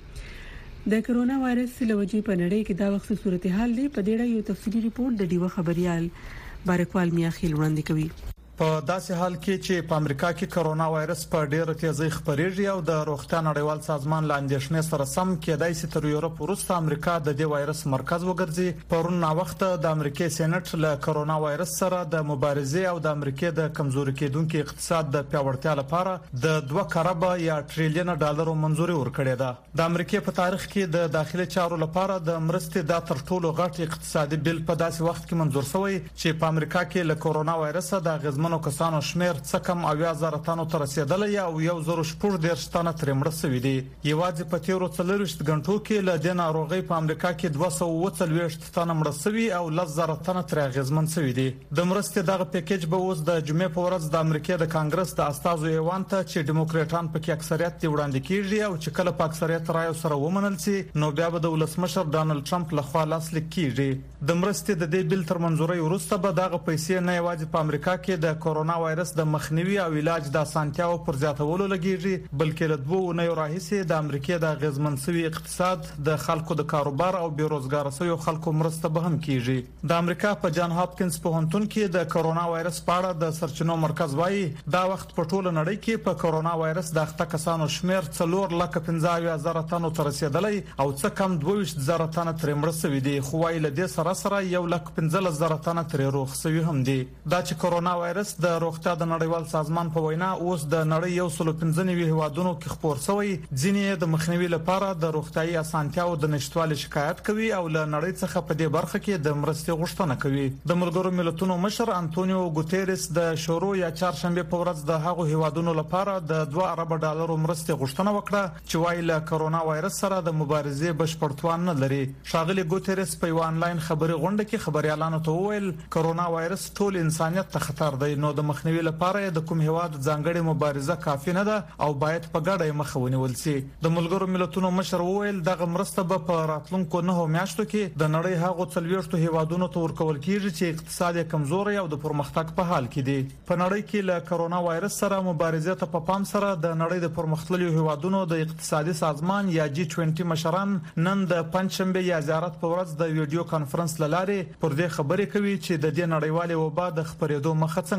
د کرونا وایرس له وجې په نړۍ کې دا وخت صورتحال دی په ډېر یو تفصیلی ریپورت د ډیو خبريال بارکوال میاخیل وړاندې کوي په داسې حال کې چې په امریکا کې کرونا وایرس په ډېر تیزی خپرېږي او د روغتیا نړیوال سازمان لاندېشنې سره سم کېدای شي تر یورپ وروسته امریکا د دې وایرس مرکز وګرځي پرون نا وخت د امریکای سېنات له کرونا وایرس سره د مبارزې او د امریکای د کمزوري کېدونکو اقتصاد د پیاوړتیا لپاره د دوه کاربه یا ټریلیون ډالرو منځوري ورکړې ده د امریکای په تاریخ کې د داخلي چارو لپاره د مرستې د تر ټولو غټ اقتصادي بل په داسې وخت کې منځور شوی چې په امریکا کې له کرونا وایرس د غزمن نو کسانو شمیر څه کم اویا زره تنو تر رسیدلی او یو زره شپږ دیرش تنه تر مړه شوي دي یوازې په تیرو څلورویشت غنټو کې له دې ناروغۍ په امریکا کې دوه سوه اووه څلوېښت تنه مړه شوي او لس زره تنه تر اغیزمن شوي دي د مرستې دغه پیکیج به اوس د جمعې په ورځ د امریکا د کانګرس د استازو ایوان ته چې دیموکراټان پکې اکثریت دی وړاندې کیږي او چې کله په اکثریت رایو سره ومنل شي نو بیا به د ولسمشر ډانلډ ټرمپ لخوا لاسلیک کیږي د مرستې د دې بل تر منځوري وروسته به دغه پیسې نه یوازې په امریکا کې د کرونا وایرس د مخنیوي او علاج د اسانتیاو پر زیاتولو لګیږي بلکې له دوه نه راهیسې د امریکا د غزمن سوي اقتصاد د خلکو د کاروبار او بیروزګار سوي خلکو مرسته به هم کیږي د امریکا په جان هاپکینز پوهنتون کې د کرونا وایرس په اړه د سرچینو مرکز وایي دا وخت په ټوله نړۍ کې په کرونا وایرس د اخته کسانو شمیر څلور لکه پنځه زره تنو ته رسیدلی او څه کم دوه ویشت زره تنه تر مړه شوي دي خو وايي له دې سره سره یو لک پنځلس زره تنه تر روغ شوي هم دي دا چې کرونا وایرس د روغتیا د نړیوال سازمان په وینا اوس د نړۍ یو سل پنځه نوي هیوادونو کې خپور شوی ځینې د مخنیوي لپاره د روغتيایي اسانتیاو د نشټوالي شکایت کوي او له نړۍ څخه په دې برخه کې د مرستې غوښتنه کوي د ملګرو ملتونو مشر انټونیو ګوتيريس د شورو یا چهارشنبه په ورځ د هغو هیوادونو لپاره د دوه ارب ډالرو مرستې غوښتنه وکړه چې وايي له کرونا وایرس سره د مبارزې بشپړتوان نه لري شاغلي ګوتيريس په یو انلاین خبري غونډه کې خبريالانو ته وویل کرونا وایرس ټول انسانيت ته خطر دی نو د مخنیوي لپاره د کوم هیواد ځانګړي مبارزه کافي نه ده او باید په ګډه مخه ونیول شي د ملګرو ملتونو مشر وویل دغه مرسته به په راتلونکو نه میاشتو کې د نړۍ هغو څلويشتو هیوادونو ته ورکول کیږي چې اقتصاد کمزوري او د پرمختګ په حال کې دي په نړۍ کې له کرونا وایرس سره مبارزه ته په پام سره د نړۍ د پرمختللو هیوادونو د اقتصادي سازمان یا جی عشرين مشران نن د پنځشنبه یا زیارت په ورځ د ویډیو کانفرنس لاره پر دې خبرې کوي چې د دې نړیوالې وبا د خبرېدو مخه څنګه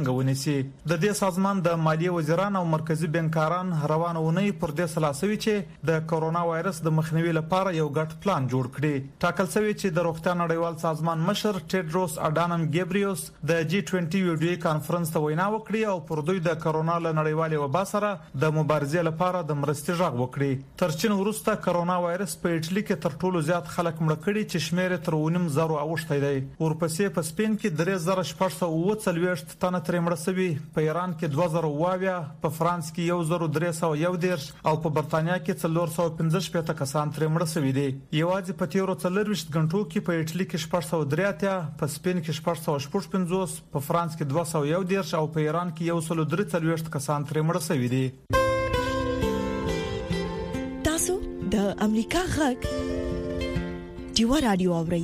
څنګه ونیسي. د دې سازمان د مالیې وزیران او مرکزی بانکداران روانه ونی پر دې سلاسوي چې د کورونا وایرس د مخنیوي لپاره یو ګډ پلان جوړ کړي. ټاکل شوی چې د روغتیا نړیوال سازمان مشر ټیډروس اډانم ګیبریوس د جی بیس ویډیو کانفرنس ته وینا وکړي او پر دوی د کورونا له نړیوالې وبا سره د مبارزې لپاره د مرستې غږ وکړي. تر چین وروسته کورونا وایرس په ایټالي کې تر ټولو زیات خلک مړ کړي چې شمیر تر ونیم زرو اوښتی دی. ورپسې په سپین کې درې زره شپږ سوه اووه څلوېښت تنه ترې مړه شوي، په ایران کې دوه زره اووه اویا، په فرانس کې یو زر درې سوه یو دېرش او په برتانیا کې څلور سوه پنځه شپېته کسان ترې مړه شوي دي. یوازې په تیرو څلورویشت غنټو کې په ایټالي کې شپږ سوه درې اتیا، په سپین کې شپږ سوه شپږ پنځوس، په فرانس کې دوه سوه یو دېرش او په ایران کې یو سل درې څلوېښت کسان ترې مړه شوي دي. تاسو د امریکا غږ ډیوا رادیو اورئ.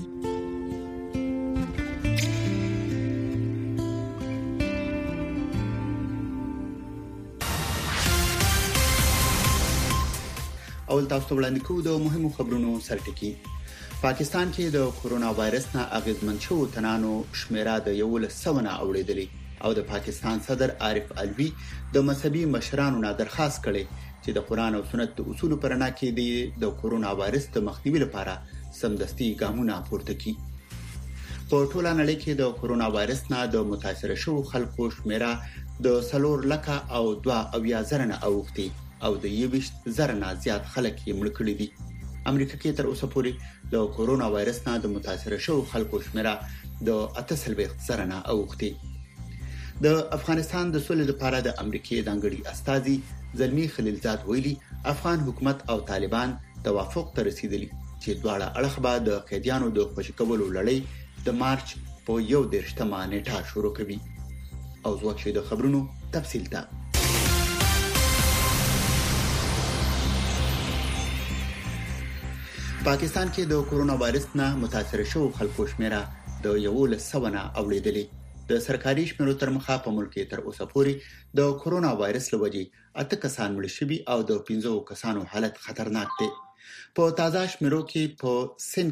اول تاسو وړاندې کوو د مهمو خبرونو سرټکی. پاکستان کې د کورونا وایرس نه اغیزمن شو تنانو شمیره د یو له سونه اوریدلې او د پاکستان صدر عارف علوی د مذهبي مشرانو نه درخواست کړي چې د قران او سنت د اصول پر نه کې د کورونا وایرس د مخنیوي لپاره سمدستي ګامونه پورته کړي. په ټوله نړۍ کې د کورونا وایرس نه د متاثر شوو خلکو شمیره د سلور لکه او دوه اویا زره نه اوختي او د یوشت زره نه زیات خلک یې مړ کړي دي. امریکا کې تر اوسه پورې د کورونا وایرس نه د متاثر شوو خلکو شمیره د اته سلويخت زره نه اوختي. د افغانستان د سولې لپاره د امریکای د انګړي استاذي زلمی خلیلزاد ویلي افغان حکومت او طالبان توافق ته رسیدلی چې دواړه اړخ به د قیدیانو د خوشی کولو لړۍ د مارچ په یو دیرشتمه نیټه شروع کوي. او ځوښه د خبرونو تفصیل ته پاکستان کې د کورونا وایرس نه متاثر شوو خلکو شمیره د یو له سونه اوریدلې. د سرکاري شمیرو تر مخه په ملک کې تر اوسه پورې د کورونا وایرس لوجې اته کسان مړ شوي او د پنځو کسانو حالت خطرناک دی. په تازه شمیرو کې په سند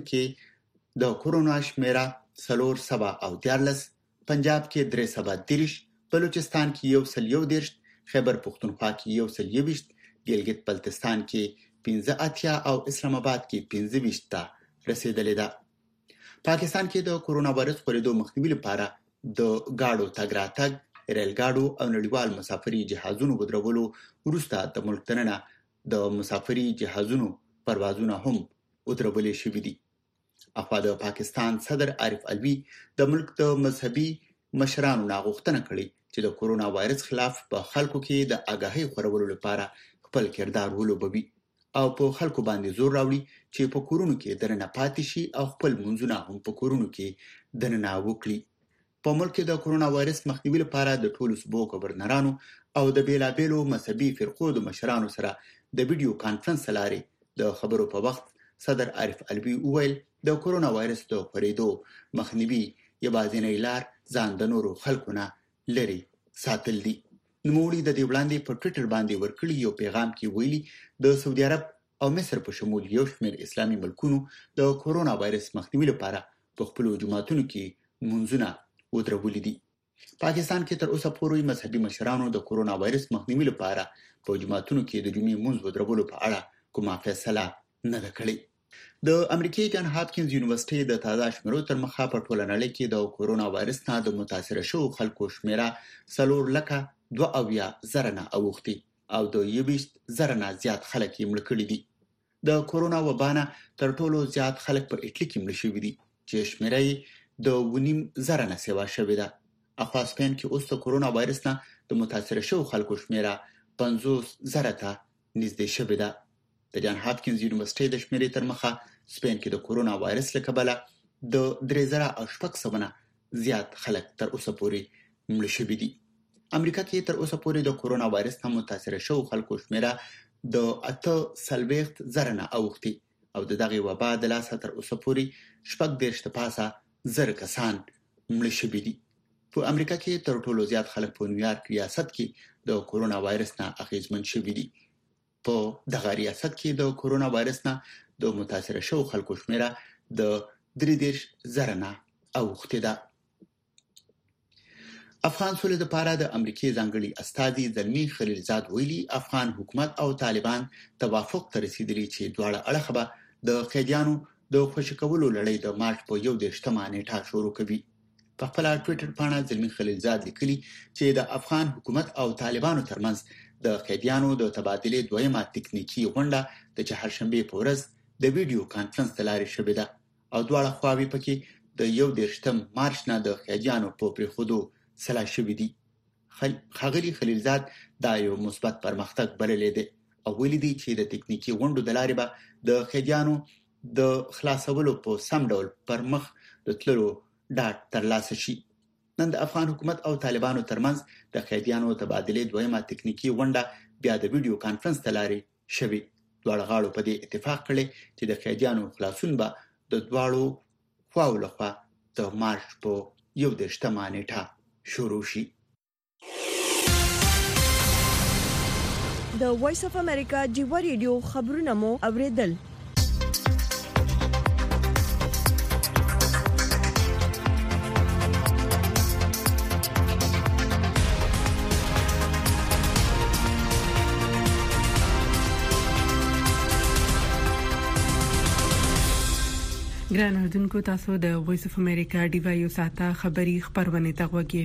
کې د کورونا شمیره څلور سبا او دیارلس، پنجاب کې درې سبا دیرش، بلوچستان کې یو سل یو دیرش، خیبر پختونخوا کې یو سل یویشت، ګلګت بلتستان کې پنځه اتیا او اسلام آباد کې پنځه ویشت ته رسیدلې ده. پاکستان کې د کورونا وایرس خپرېدو مخنیوي لپاره د گاډو تګ راتګ، ریل گاډو او نړیوال مسافري جهازونو بدرولو وروسته د ملک دننه د مسافري جهازونو پروازونه هم ودرول شوي دي. اخوا د پاکستان صدر عارف علوی د ملک د مذهبي مشرانو نه غوښتنه کړې چې د کورونا وایرس خلاف په خلکو کې د آگاهی خورولو لپاره خپل کردار ولوبوي او په خلکو باندې زور راوړي چې په کورونو کې درنه پاتې شي او خپل منځونه هم په کورونو کې دننه وکړي. په ملک کې د کورونا وایرس مخنیوي لپاره د ټولو صوبو گورنرانو او د بیلابېلو مذهبي فرقو د مشرانو سره د ویډیو کانفرنس لارې د خبرو په وخت صدر عارف علوی وویل د کورونا وایرس د خپرېدو مخنیوي یوازینۍ لار ځان د نورو خلکو نه لري ساتل دي. نوموړي د دې وړاندې په ټوئیټر باندې ورکړي یو پیغام کې ویلي د سعودي عرب او مصر په شمول یو شمېر اسلامي ملکونو د کورونا وایرس مخنیوي لپاره په خپل جماعتونو کې منځونه ودرولي دي. پاکستان کې تر اوسه پورې مذهبي مشرانو د کورونا وایرس مخنیوي لپاره په جماعتونو کې د جمعې منځ ودرولو په اړه کومه فیصله نه ده کړې. د امریکای جان هاپکینز یونیورسيټي د تازه شمیرو تر مخه په ټوله نړۍ کې د کورونا وایرس نه د متاثر شوو خلکو شمیره څلور لکه دوه اویا زره نه اوختي او د یوشت زره نه زیات خلک یې مړ کړي دي. د کورونا وبا نه تر ټولو زیات خلک په ایټالي کې مړ شوي دي چې شمیره یې د ونیم زره نه سیوا شوې ده. اخوا سپین کې اوس د کورونا وایرس نه د متاثر شوو خلکو شمیره پنځوس زره ته نږدې شوې ده. د جان هاپکینز یونیورسيټي د شمیرې تر مخه سپین کې د کورونا وایرس له کبله د درې زره او شپږ سوه نه زیات خلک تر اوسه پورې مړ شوي دي. امریکا کې تر اوسه پورې د کورونا وایرس نه متاثر شوو خلکو شمیره د اته سلويخت زره نه اوختي او د دغه وبا د لاسه تر اوسه پورې شپږ دیرش ته پاسه زر کسان مړ شوي دي. په امریکا کې تر ټولو زیات خلک په نیویارک ریاست کې د کورونا وایرس نه اغیزمن شوي دي. په دغه ریاست کې د کورونا وایرس نه د متاثر شوو خلکو شمیره د درې دیرش زره نه اوختي ده. افغان سولې لپاره د امریکای ځانګړي استاذي زلمی خلیلزاد ویلي افغان حکومت او طالبان توافق ته رسیدلي چې دواړه اړخ به د قیدیانو د خوشی کولو لړۍ د مارچ په یو دیرشمه نیټه شروع کوي. په خپل ټوئیټر باندې زلمی خلیلزاد لیکلي چې د افغان حکومت او طالبانو ترمنځ د قیدیانو د تبادلې دویمه تکنیکی غونډه د چهارشنبه په ورځ د ویډیو کانفرنس تلاري شوې ده او دواړه خواوې پکې د یو دیرشم مارچ نه د قیدیانو په پریخودو سلا شوې دي. خاغلی خلیلزاد دا یو مثبت پرمختګ بللی دی او ویلي دی چې د تکنیکی غونډو د لارې به د قیدیانو د خلاصولو په سم ډول پر مخ د تللو ډاډ ترلاسه شي. نن د افغان حکومت او طالبانو ترمنځ د قیدیانو تبادلې دویمه تکنیکی غونډه بیا د ویډیو کانفرنس تلاري شوې. دواړه غاړو په دې اتفاق کړی چې د قیدیانو خلاصون به د دواړو خواو لخوا د مارچ په یو دیرشمه نیټه شروع شي. د وایس اف امریکا ډیوا ریډیو خبرونه مو اوریدل. ګران اردوونکو تاسو د وایس اف امریکا ډیوا یو ساته خبری خبرونه تغوږی.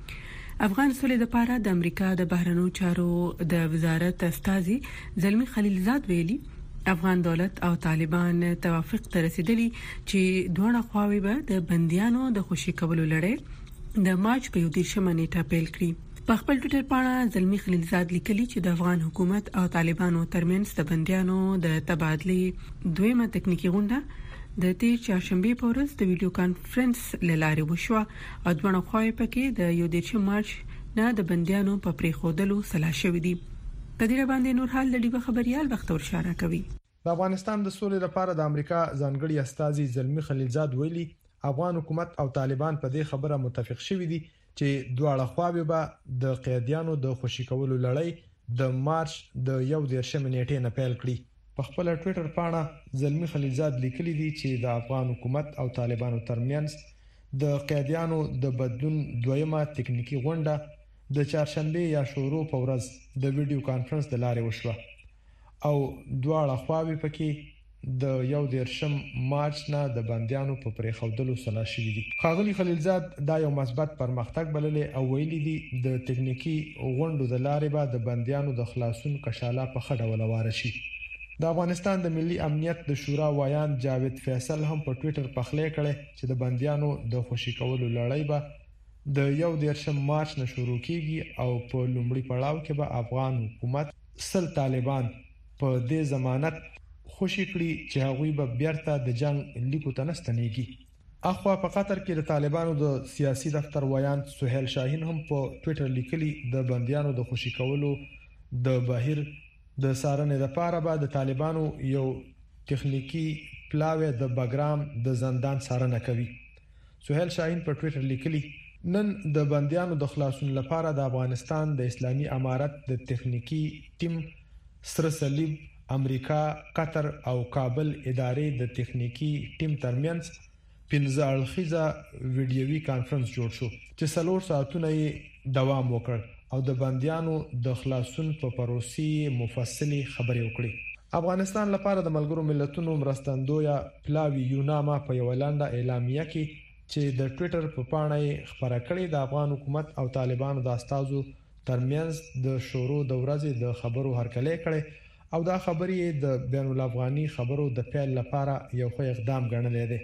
افغان سولې لپاره د امریکا د بهرنیو چارو د وزارت استاذي زلمی خلیلزاد ویلي افغان دولت او طالبان توافق ته رسیدلي چې دوه خواوې به د بنديانو د خوشی کولو لړۍ د مارچ په یو دیرشمه نیټه پیل کړي. په خپل ټوئیټر باندې زلمی خلیلزاد لیکلي چې د افغان حکومت او طالبانو ترمنځ د بنديانو د تبادلې دویمه تکنیکی غونډه د تیر چهارشنبه په ورځ د ویډیو کانفرنس لاره وشوه او دوه خواوې پکې د یو دیرشم مارچ نه د بنديانو په پریخودلو سلا شوې دي. په دې باندې نور حال د ډیوه خبريال وخت ورشاره کوي. د افغانستان د سولې لپاره د امریکا ځانګړي استاذي زلمی خلیلزاد ویلي افغان حکومت او طالبان په دې خبره متفق شوي دي چې دواړه خواوې به د قیدیانو د خوشی کولو لړۍ د مارچ د یو دیرشم نیټې نه پیل کړي. په خپل ټوئیټر باندې زلمی خلیلزاد لیکلي دي چې د افغان حکومت او طالبانو ترمنځ د قیدیانو د بدلون دویمه تکنیکی غونډه د چهارشنبه یا شروع په ورځ د ویډیو کانفرنس د لارې وشوه او دواړه خواوې پکې د یو دیرشم مارچ نه د بنديانو په پریخودلو سلا شوې دي. خاغلی خلیلزاد دا یو مثبت پرمختګ بللی او ویلي دي د تکنیکی غونډو د لارې به د بنديانو د خلاصون کشاله په خډه ولواره شي. د افغانستان د ملي امنیت د شورا وایان جاوید فیصل هم په ټوئیټر پخلی کړي چې د بنديانو د خوشی کولو لړۍ به د یو دیرشم مارچ نه شروع کیږي او په لومړي پړاو کې به افغان حکومت سل طالبان په دې ضمانت خوشی کړي چې هغوی به بیرته د جنگ لیکو ته نستنیږي. اخوا په قطر کې د طالبانو د سیاسي دفتر وایان سهیل شاهین هم په ټوئیټر لیکلي د بنديانو د خوشی کولو د بهیر د سارنې لپاره به د طالبانو یو تخنیکی پلاوی د بګرام د زندان سارنه کوي. سهیل شاهین په ټوئیټر لیکلي نن د بنديانو د خلاصون لپاره د افغانستان د اسلامي امارت د تخنیکی ټیم سره صلیب امریکا قطر او کابل ادارې د تخنیکی ټیم ترمنځ پنځه اړخیزه ویډیوي کانفرنس جوړ شو چې څلور ساعتونه یې دوام وکړ او د بنديانو د خلاصون په پروسې مفصلي خبرې وکړي. افغانستان لپاره د ملګرو ملتونو مرستندویا پلاوی یوناما په یو لاندې اعلامیه کې چې د ټوئیټر په پاڼه خبره کړې د افغان حکومت او طالبانو د استازو ترمنځ د شورو د ورځې د خبرو هرکلې کړې او دا خبرې د بین الافغاني خبرو د پیل لپاره یو ښه اقدام ګڼل دی.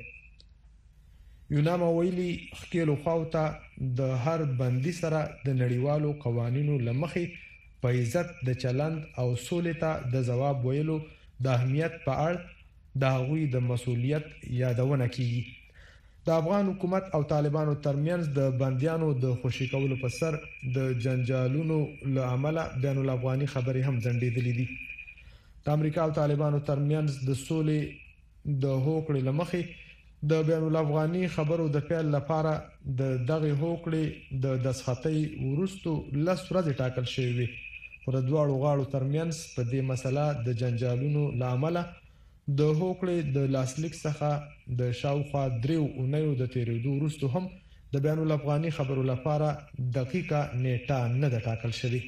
یوناما ویلي خکېلو خواوته د هر بندي سره د نړیوالو قوانینو لمخې په عزت د چلند او سولې ته د جواب ویلو د اهمیت په اړه د هغوی د مسولیت یادونه کیږي. د افغان حکومت او طالبانو ترمنځ د بنديانو د خوشی کولو په سر د جنجالونو له امله بین الافغاني خبرې هم ځنډېدلې دي. د امریکا او طالبانو ترمنځ د سولې د هوکړې لمخې د بین الافغاني خبرو د پیل لپاره د دغه هوکړې د دسخطۍ ورستو لس ورځې ټاکل شوې وي. پر دواړو غاړو ترمنځ په دې مسله د جنجالونو لامل د هوکړې د لاسلیک څخه د شاوخوا دریو اونیو د تیریدو وروسته هم د بین الافغاني خبرو لپاره دقیقه نیټه نه ده ټاکل شوې.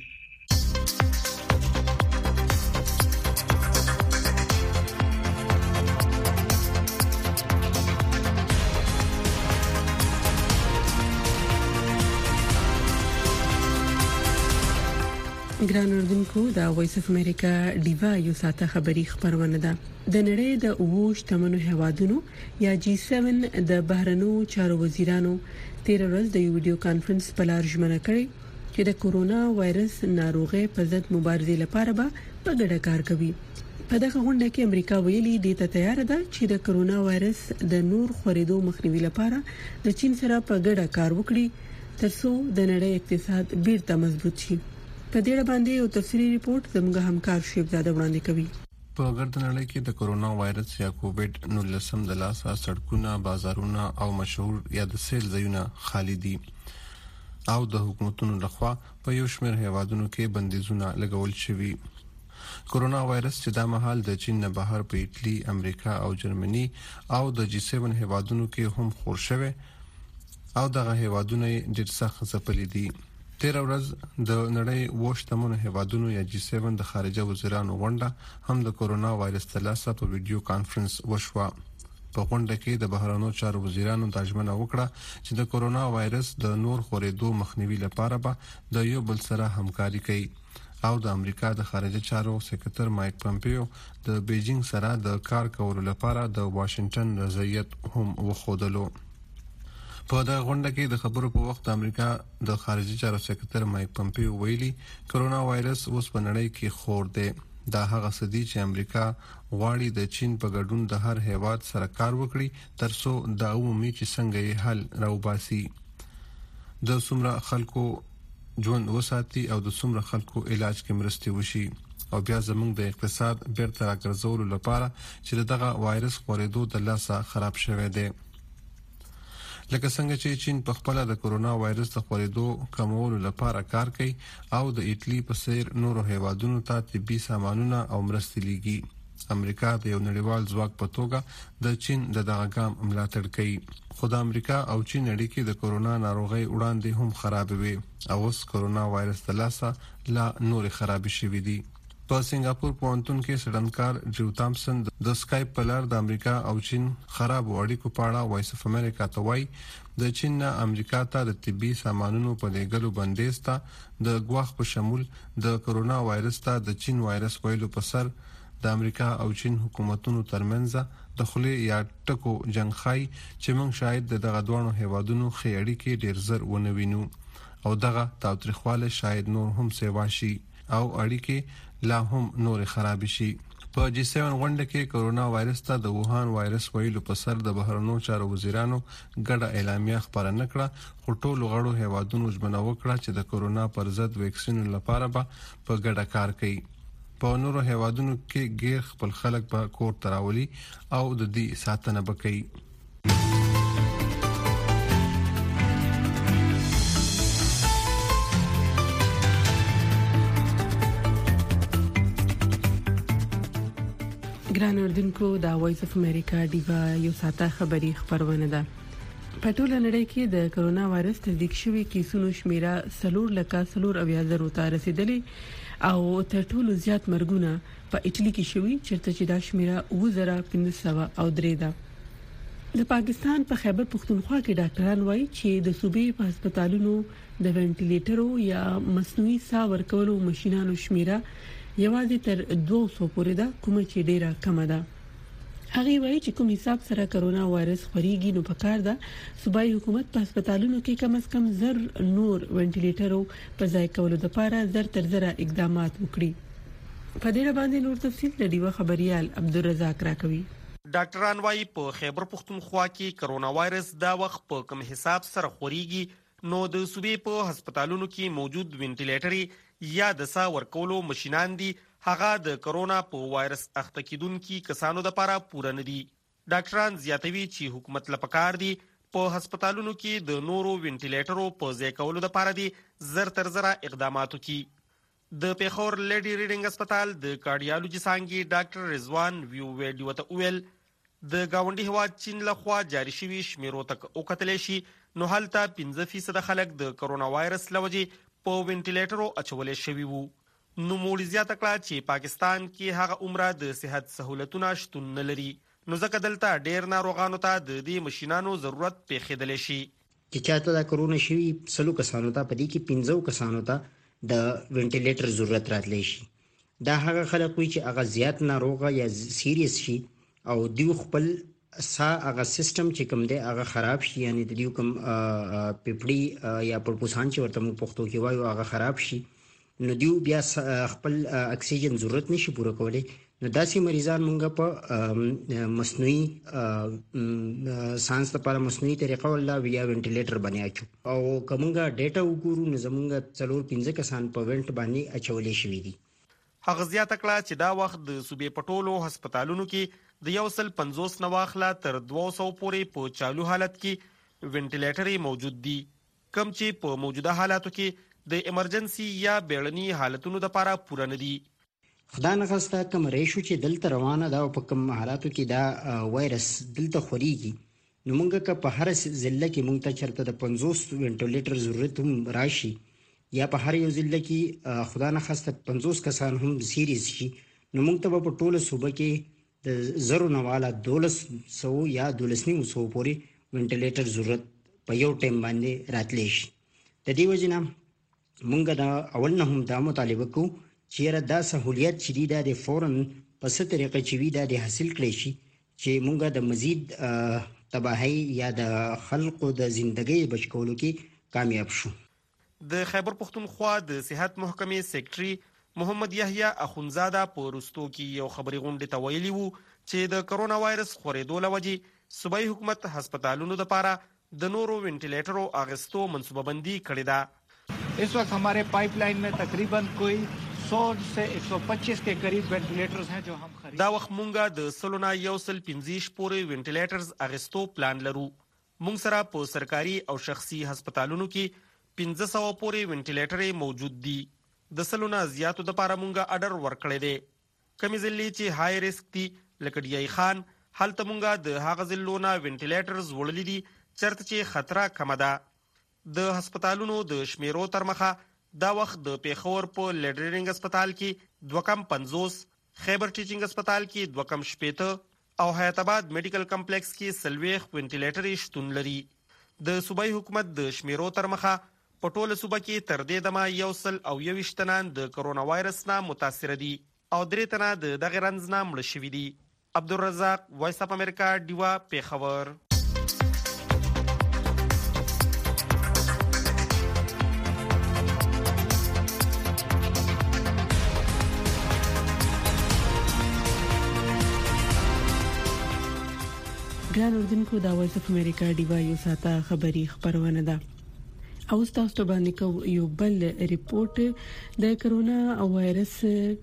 ګران اردوونکو دا وایس اف امریکا ډیوا یو ساته خبری خبرونه ده. د نړۍ د اووه شتمنو هیوادونو یا جی سیون د بهرنو چارو وزیرانو تیر ورځ د یو ویډیو کانفرنس په لار ژمنه کړې چې د کورونا وایرس ناروغي په ضد مبارزې لپاره به په ګډه کار کوي. په دغه غونډه کې امریکا ویلي دی ته تیار ده چې د کورونا وایرس د نور خورېدو مخنیوي لپاره د چین سره په ګډه کار وکړي ترڅو د نړۍ اقتصاد بیرته مضبوط شي. په دې اړه باندې یو تفصیلي ریپورت زموږ همکار شیب زاده وړاندې کوي. په ګرد نړۍ کې د کورونا وایرس یا کووډ نولسم د لاسه سړکونه، بازارونه او مشهور یا د سیل ځایونه خالي دي او د حکومتونو لخوا په یو شمېر هیوادونو کې بندیزونه لګول شوي. کورونا وایرس چې د مهال د چین نه بهر په ایټلی، امریکا او جرمني او د جی سیون هیوادونو کې هم خور شوی او دغه هیوادونه ډېر سخت ځپلي دي. تیر ورځ د نړۍ وشتمنو هیوادونو یا جی سیون د خارجه وزیرانو غونډه هم د کورونا وایرس تلاسه په ویډیو کانفرنس وشوه. په غونډه کې د بهرنیو چارو وزیرانو د ژمنه وکړه چې د کورونا وایرس د نور خورېدو مخنیوي لپاره به د یو بل سره همکاري کوي او د امریکا د خارجه چارو سکرټر مایک پمپیو د بیجینګ سره د کار کولو لپاره د واشنگټن رضایت هم وښودلو. په دغه غونډه کې د خبرو په وخت امریکا د خارجي چارو سکرټر مایک پمپیو ویلي کورونا وایرس اوس په نړۍ کې خور دی. دا هغه سدي چې امریکا غواړي د چین په ګډون د هر هیواد سره کار وکړي ترڅو دا عمومي چې څنګه یې حل راوباسي، د څومره خلکو ژوند وساتي او د څومره خلکو علاج کې مرسته وشي او بیا زموږ د اقتصاد بیرته راګرځولو لپاره چې دغه وایرس خورېدو د لاسه خراب شوی دی. لکه څنګه چې چین په خپل د کورونا وایرس د خورېدو کمولو لپاره کار کوي او د ایټلی په څیر نورو هیوادونو ته طبي سامانونه او مرستې لیږي. امریکا د یو نړیوال ځواک په توګه د چین د دغه ګام ملاتړ کوي. خو د امریکا او چین اړیکې د کورونا ناروغي وړاندې هم خراب وي او اوس کورونا وایرس د لاسه لا نور خراب شوي دي. په سنگاپور پوهنتون کې سړندکار جو تامسن د سکایپ په لار د امریکا او چین خراب اړیکو په اړه وایس اف امریکا ته وایي د چین نه امریکا ته د طبي سامانونو په لېږلو بندیز ته د غواخ په شمول د کورونا وایرس ته د چین وایرس ویلو په سر د امریکا او چین حکومتونو ترمنځ د خلې یا ټکو جنگ خای چې موږ شاید دغه دوه هیوادونو خې اړیکې ډېر زر ونوینو او دغه تاوتریخواله شاید نور هم سیوا شي او اړیکې لا هم نور خراب شي. په جی سیون غونډه کې کورونا وایرس ته د ووهان وایرس ویلو په سر د بهرنیو چارو وزیرانو ګډه اعلامیه خبره نکړه، خو ټولو غړو هیوادونو ژمنه وکړه چې د کورونا پر ضد ویکسین لپاره به په ګډه کار کوي. په نورو هیوادونو کې غیر خپل خلک په کور تراولي او د دې ساتنه وکړي. ګران اردوونکو دا وایس اف امریکا ډیوا یو ساته خبری خبرونه ده. په ټوله نړۍ کې د کورونا وایرس تصدیق شوی کیسونو شمیره سلور لکه سلور اویا زرو ته رسیدلی او تر ټولو زیات مرګونه په ایټلی کې شوی چیرته چې دا شمیره اوه زره پنځه سوه او درې ده. د پاکستان په خیبر پختونخوا کې ډاکټران وایي چې د صوبې په هسپتالونو د وینټیلیټرو یا مصنوعي ساه ورکولو ماشينانو شمیره یوازې تر دوه سوه پورې ده، کومه چې ډیره کمه ده. هغه وایي چې کوم حساب سره کورونا وایرس خوريږي نو پکار ده صوبایي حکومت په هسپتالونو کې کم از کم زر نور وینټیلیټرو په ځای کولو لپاره زر تر زر اقدامات وکړي. په دې باندې نور تفصیل د ډیوه خبريال عبدالرزاق راکوي. ډاکټران وایي په خیبر پختونخوا کې کورونا وایرس دا وخت په کم حساب سره خوريږي نو د صوبې په هسپتالونو کې موجود وینټیلیټر یا د ساه ورکولو ماشينان دي هغه د کورونا په وایرس اخته کیدونکو کسانو لپاره پوره نه دي. ډاکټران زیاتوي چې حکومت لپاره دي په هسپتالونو کې د نورو وینټیلیټرو په ځای کولو لپاره دي زر تر زر اقدامات وکړي. د پیښور لیډي ریډینګ هسپتال د کارډیالوجي څانګې ډاکټر رضوان ویو ویډیو ته ویل د گاونډي هواد چین لخوا جاری شوی شمیرو تک او کتلی شي نو هلته پنځه فیصد خلک د کرونا وایرس لوجې په وینټیلیټرو اچولې شوي وو. نو موږ زیاته کړه چې پاکستان کې هغه عمره د صحت سہولتونه شتون نه لري، نو ځکه دلته ډېر ناروغانو ته د دې ماشینانو ضرورت پیښېدلی شي. چې چاته د کرونا شوي سلو کسانو ته په دې کې پنځو کسانو ته د وینټیلیټر ضرورت راتلی شي. دا هغه خلک وي چې هغه زیات ناروغه یا سیریس شي او دیو خپل سا هغه سیستم چې کوم دی هغه خراب شي، یعنی د دیو کوم پیپړي یا پړپوسان چې ورته موږ پښتو کې وایو هغه خراب شي، نو دیو بیا خپل اکسیجن ضرورت نشي پوره کولی. نو داسې مریضان موږ په مصنوعي سانس لپاره مصنوعي طریقه ولا بیا وینټیلیټر باندې اچو، او کومګه ډیټا وګورو نو زمونږ څلور پنځه کسان په وینټ باندې اچولې شوي دي. هغه زیاته کړه چې دا وخت د صوبې په ټولو هسپتالونو کې د یو سل پنځوس نه واخله تر دوه سوه پورې په چالو حالت کې وینټیلیټر موجود دي، کم چې په موجوده حالاتو کې د ایمرجنسي یا بیړني حالتونو لپاره پوره نه دي. خدای نخسته کوم ریشو چې دلته روانه ده او په کوم حالاتو کې دا وایرس دلته خوريږي، نو موږ که په هر ضلع کې موږ ته چرته د پنځوس وینټیلیټر ضرورت هم راشي یا په هر یو ضلع کې خدا نخسته پنځوس کسان هم سیریز شي، نو موږ ته په ټوله صوبه کې د زرو نه والا دولس سو یا دولس نیم سو پورې وینټیلیټر ضرورت په یو ټیم باندې راتلی شي. د دې وجې نه موږ دا اول نه هم دا مطالبه کوو چې دا سهولیت چې دی دا د فورن په څه طریقه چې وي دا د حاصل کړی شي چې موږ د مزید تباهی یا د خلقو د زندګۍ بچ کولو کې کامیاب شو. د خیبر پختونخوا د صحت محکمې سیکرټري محمد یحیی اخونزاده په وروستو کې یو خبري غونډه ته ویلي وو چې د کرونا وایرس خورېدو لوجې صوبایي حکومت هسپتالونو لپاره د نورو وینټیلیټرو اغستو منصوبه بندي کړې ده. इस वक्त हमारे पाइपलाइन में तकरीबन कोई सौ से एक सौ पच्चीस के करीब वेंटिलेटर्स हैं जो हम खरीद. دا وخت مونږه د سلونه یو سل پنځه پورې وینټیلیټرز اغستو پلان لرو. مونږ سره په سرکاري او شخصي هسپتالونو کې پنځه سوه پورې وینټیلیټر موجود دي. د سلونه زیاتو لپاره مونږه اډر ورکړی دی. کمې ضلعې چې های ریسک دي لکه ډیای خان، هلته مونږه د هغه ضلعو نه وینټیلیټرز وړلي دي چېرته چې خطره کمه ده. د هسپتالونو د شمیرو تر مخه دا وخت د پیښور په لیډرینګ هسپتال کې دوه کم پنځوس، خیبر ټیچینګ هسپتال کې دوه کم شپېته او حیات آباد میډیکل کمپلیکس کې څلوېښت وینټیلیټر شتون لري. د صوبایي حکومت د شمیرو تر مخه په ټوله صوبه کې تر دې دمه یو سل او یوویشت تنان د کرونا وایرس نه متاثره دي او درې تنه د دغه رنځ نه مړه شوي دي. عبدالرزاق، وایس اف امریکا، ډیوا، پیښور. ګران اردوونکو، دا وایس اف امریکا ډیوا یو ساته خبري خبرونه ده. او تاسو باندې کو یو بل ریپورت د کرونا وایرس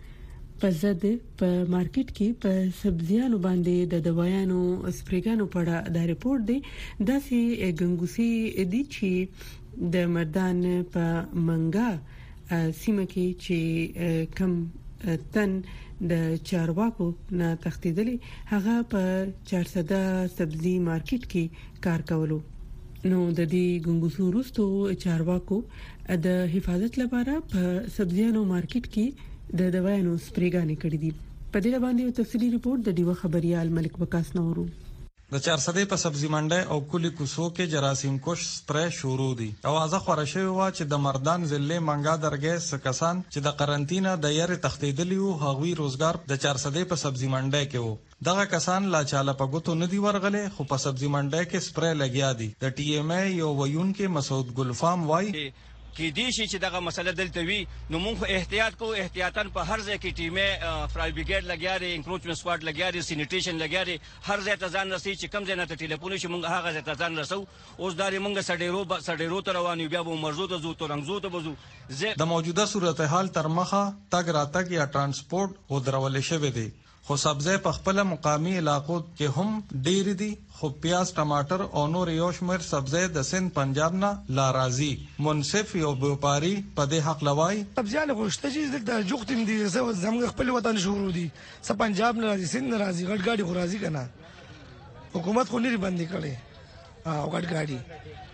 په ضد په مارکیټ کې په سبزیانو باندې د دوايانو سپریګانو په اړه دا ریپورت دی. داسې ګنګوسي دي چې د مردان په منګا سیمه کې چې کم تن د چارواکو نه تختیدلې هغه په چارسده سبزی مارکیټ کې کار کولو. نو د دې ګنګوسو وروستو چارواکو د حفاظت لپاره په سبزیانو مارکیټ کې د دوايانو سپریګانې کړې دي. په دې باندې تفصیلی ریپورت د ډیوه خبريال ملک بکاس نورو. د چارسده په سبزی منډي او کلی کوسو کې جراثیم کش سپری شروع دي. اوازه خبره شوی و چې د مردان ضلع منګا درګې سکسان چې د قرنټینا د یاري تختیدلی وو هغوی روزګار د چارسده په سبزی منډي کې وو. دغه کسان لا چاله په ګوتو ندي ورغله خو په سبزی منډي کې سپری لګیا دي. د ټي ایم ای یو ویون کې مسعود ګلفام وای کې دي چې دغه مسله دلته وي نو موږ احتیاط کوو، احتیاطاً په هر ځای کې ټیمه فرای بریګیډ لګیا دي، انکروچمنت سکواډ لګیا دي، سینیټیشن لګیا دي، هر ځای ته ځان رسي چې کم ځای نه ته ټلیفون شي موږ هغه ځای ته ځان رسو. اوس دا موږ سډیرو سډیرو ته روان یو، بیا به مرزو ته ځو، تورنګزو ته وځو. د موجوده صورتحال تر مخه تګ راتګ یا ترانسپورت ودرول شوی دی، خو سبزی په خپل مقامی علاقو کې هم ډیر دي. خو پیاز، ټماټر او نور یو شمېر سبزی د سند پنجاب نه لا راځي. منصف یو بیوپاری په دې حق لوای سبزیانه خوشته چې د جوختم دي زموږ خپل وطن شروع دي، س پنجاب نه راځي، سند نه راځي، غټ ګاډي خو راځي کنه. حکومت خو لري بندي کړي او غټ ګاډي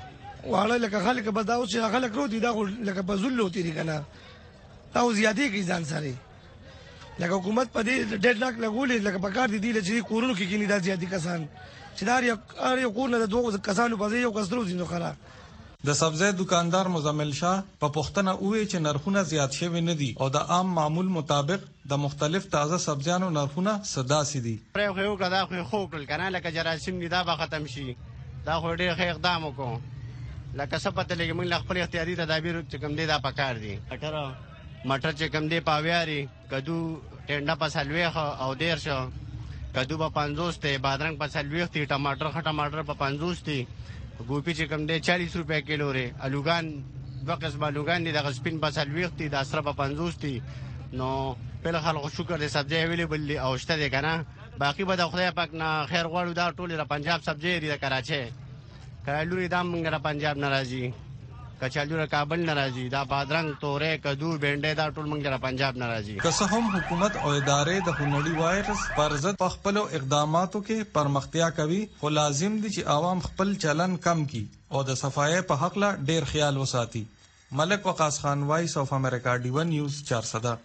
واړه لکه خلک به دا اوس خلک رو دي دا لکه بزول لوتی دي کنه دا زیاتې کی ځان سره لکه حکومت په دې ډېډ لاک لګولې لکه پکار دي دي چې کورونو کې کینی دا زیاتې کسان چې دا یو کورونه د دوه کسانو په ځای یو کس درو دي خلا د سبزی دکاندار مزمل شاه په پښتنه اوې چې نرخونه زیات شوي نه دي او د عام معمول مطابق د مختلف تازه سبزیانو نرخونه صدا سي دي پرې خو یو کدا خو خو کل کنه لکه جراثیم دي دا به ختم شي دا خو ډېر ښه اقدام وکړو لکه سپته لګي موږ خپل اختیاري تدابیر چې کوم دي دا پکار دي مټر مټر چې کوم دي پاویاري کدو ټنډه په سلويخ او ډیر شو کدو په پنځوس ته بادرنګ په سلويخ تی ټماټر خټه ټماټر په پنځوس تی ګوپی چې کوم دي چالیس روپے کیلو لري الوګان دوه قسمه الوګان دي د سپین په سلويخ تی د اسره په پنځوس تی نو په خلکو شکر دې سبزی اویلیبل دي او شته دي کنه باقي به د خدای پاک نه خیر غواړو دا ټول د پنجاب سبزی لري د کراچي کایلوري دام موږ د پنجاب ناراضي کچالو کابل ناراضي دا بادرنګ تورې کدو بینډه دا ټول موږ د پنجاب ناراضي که څه هم حکومت او ادارې د خونړي وایرس پر ضد په خپل اقداماتو کې پرمختیا کوي خو لازم دي چې عوام خپل چلن کم کړي او د صفایي په حق لا ډیر خیال وساتي ملک وقاص خان وایس اف امریکا ډی ون نیوز چارسده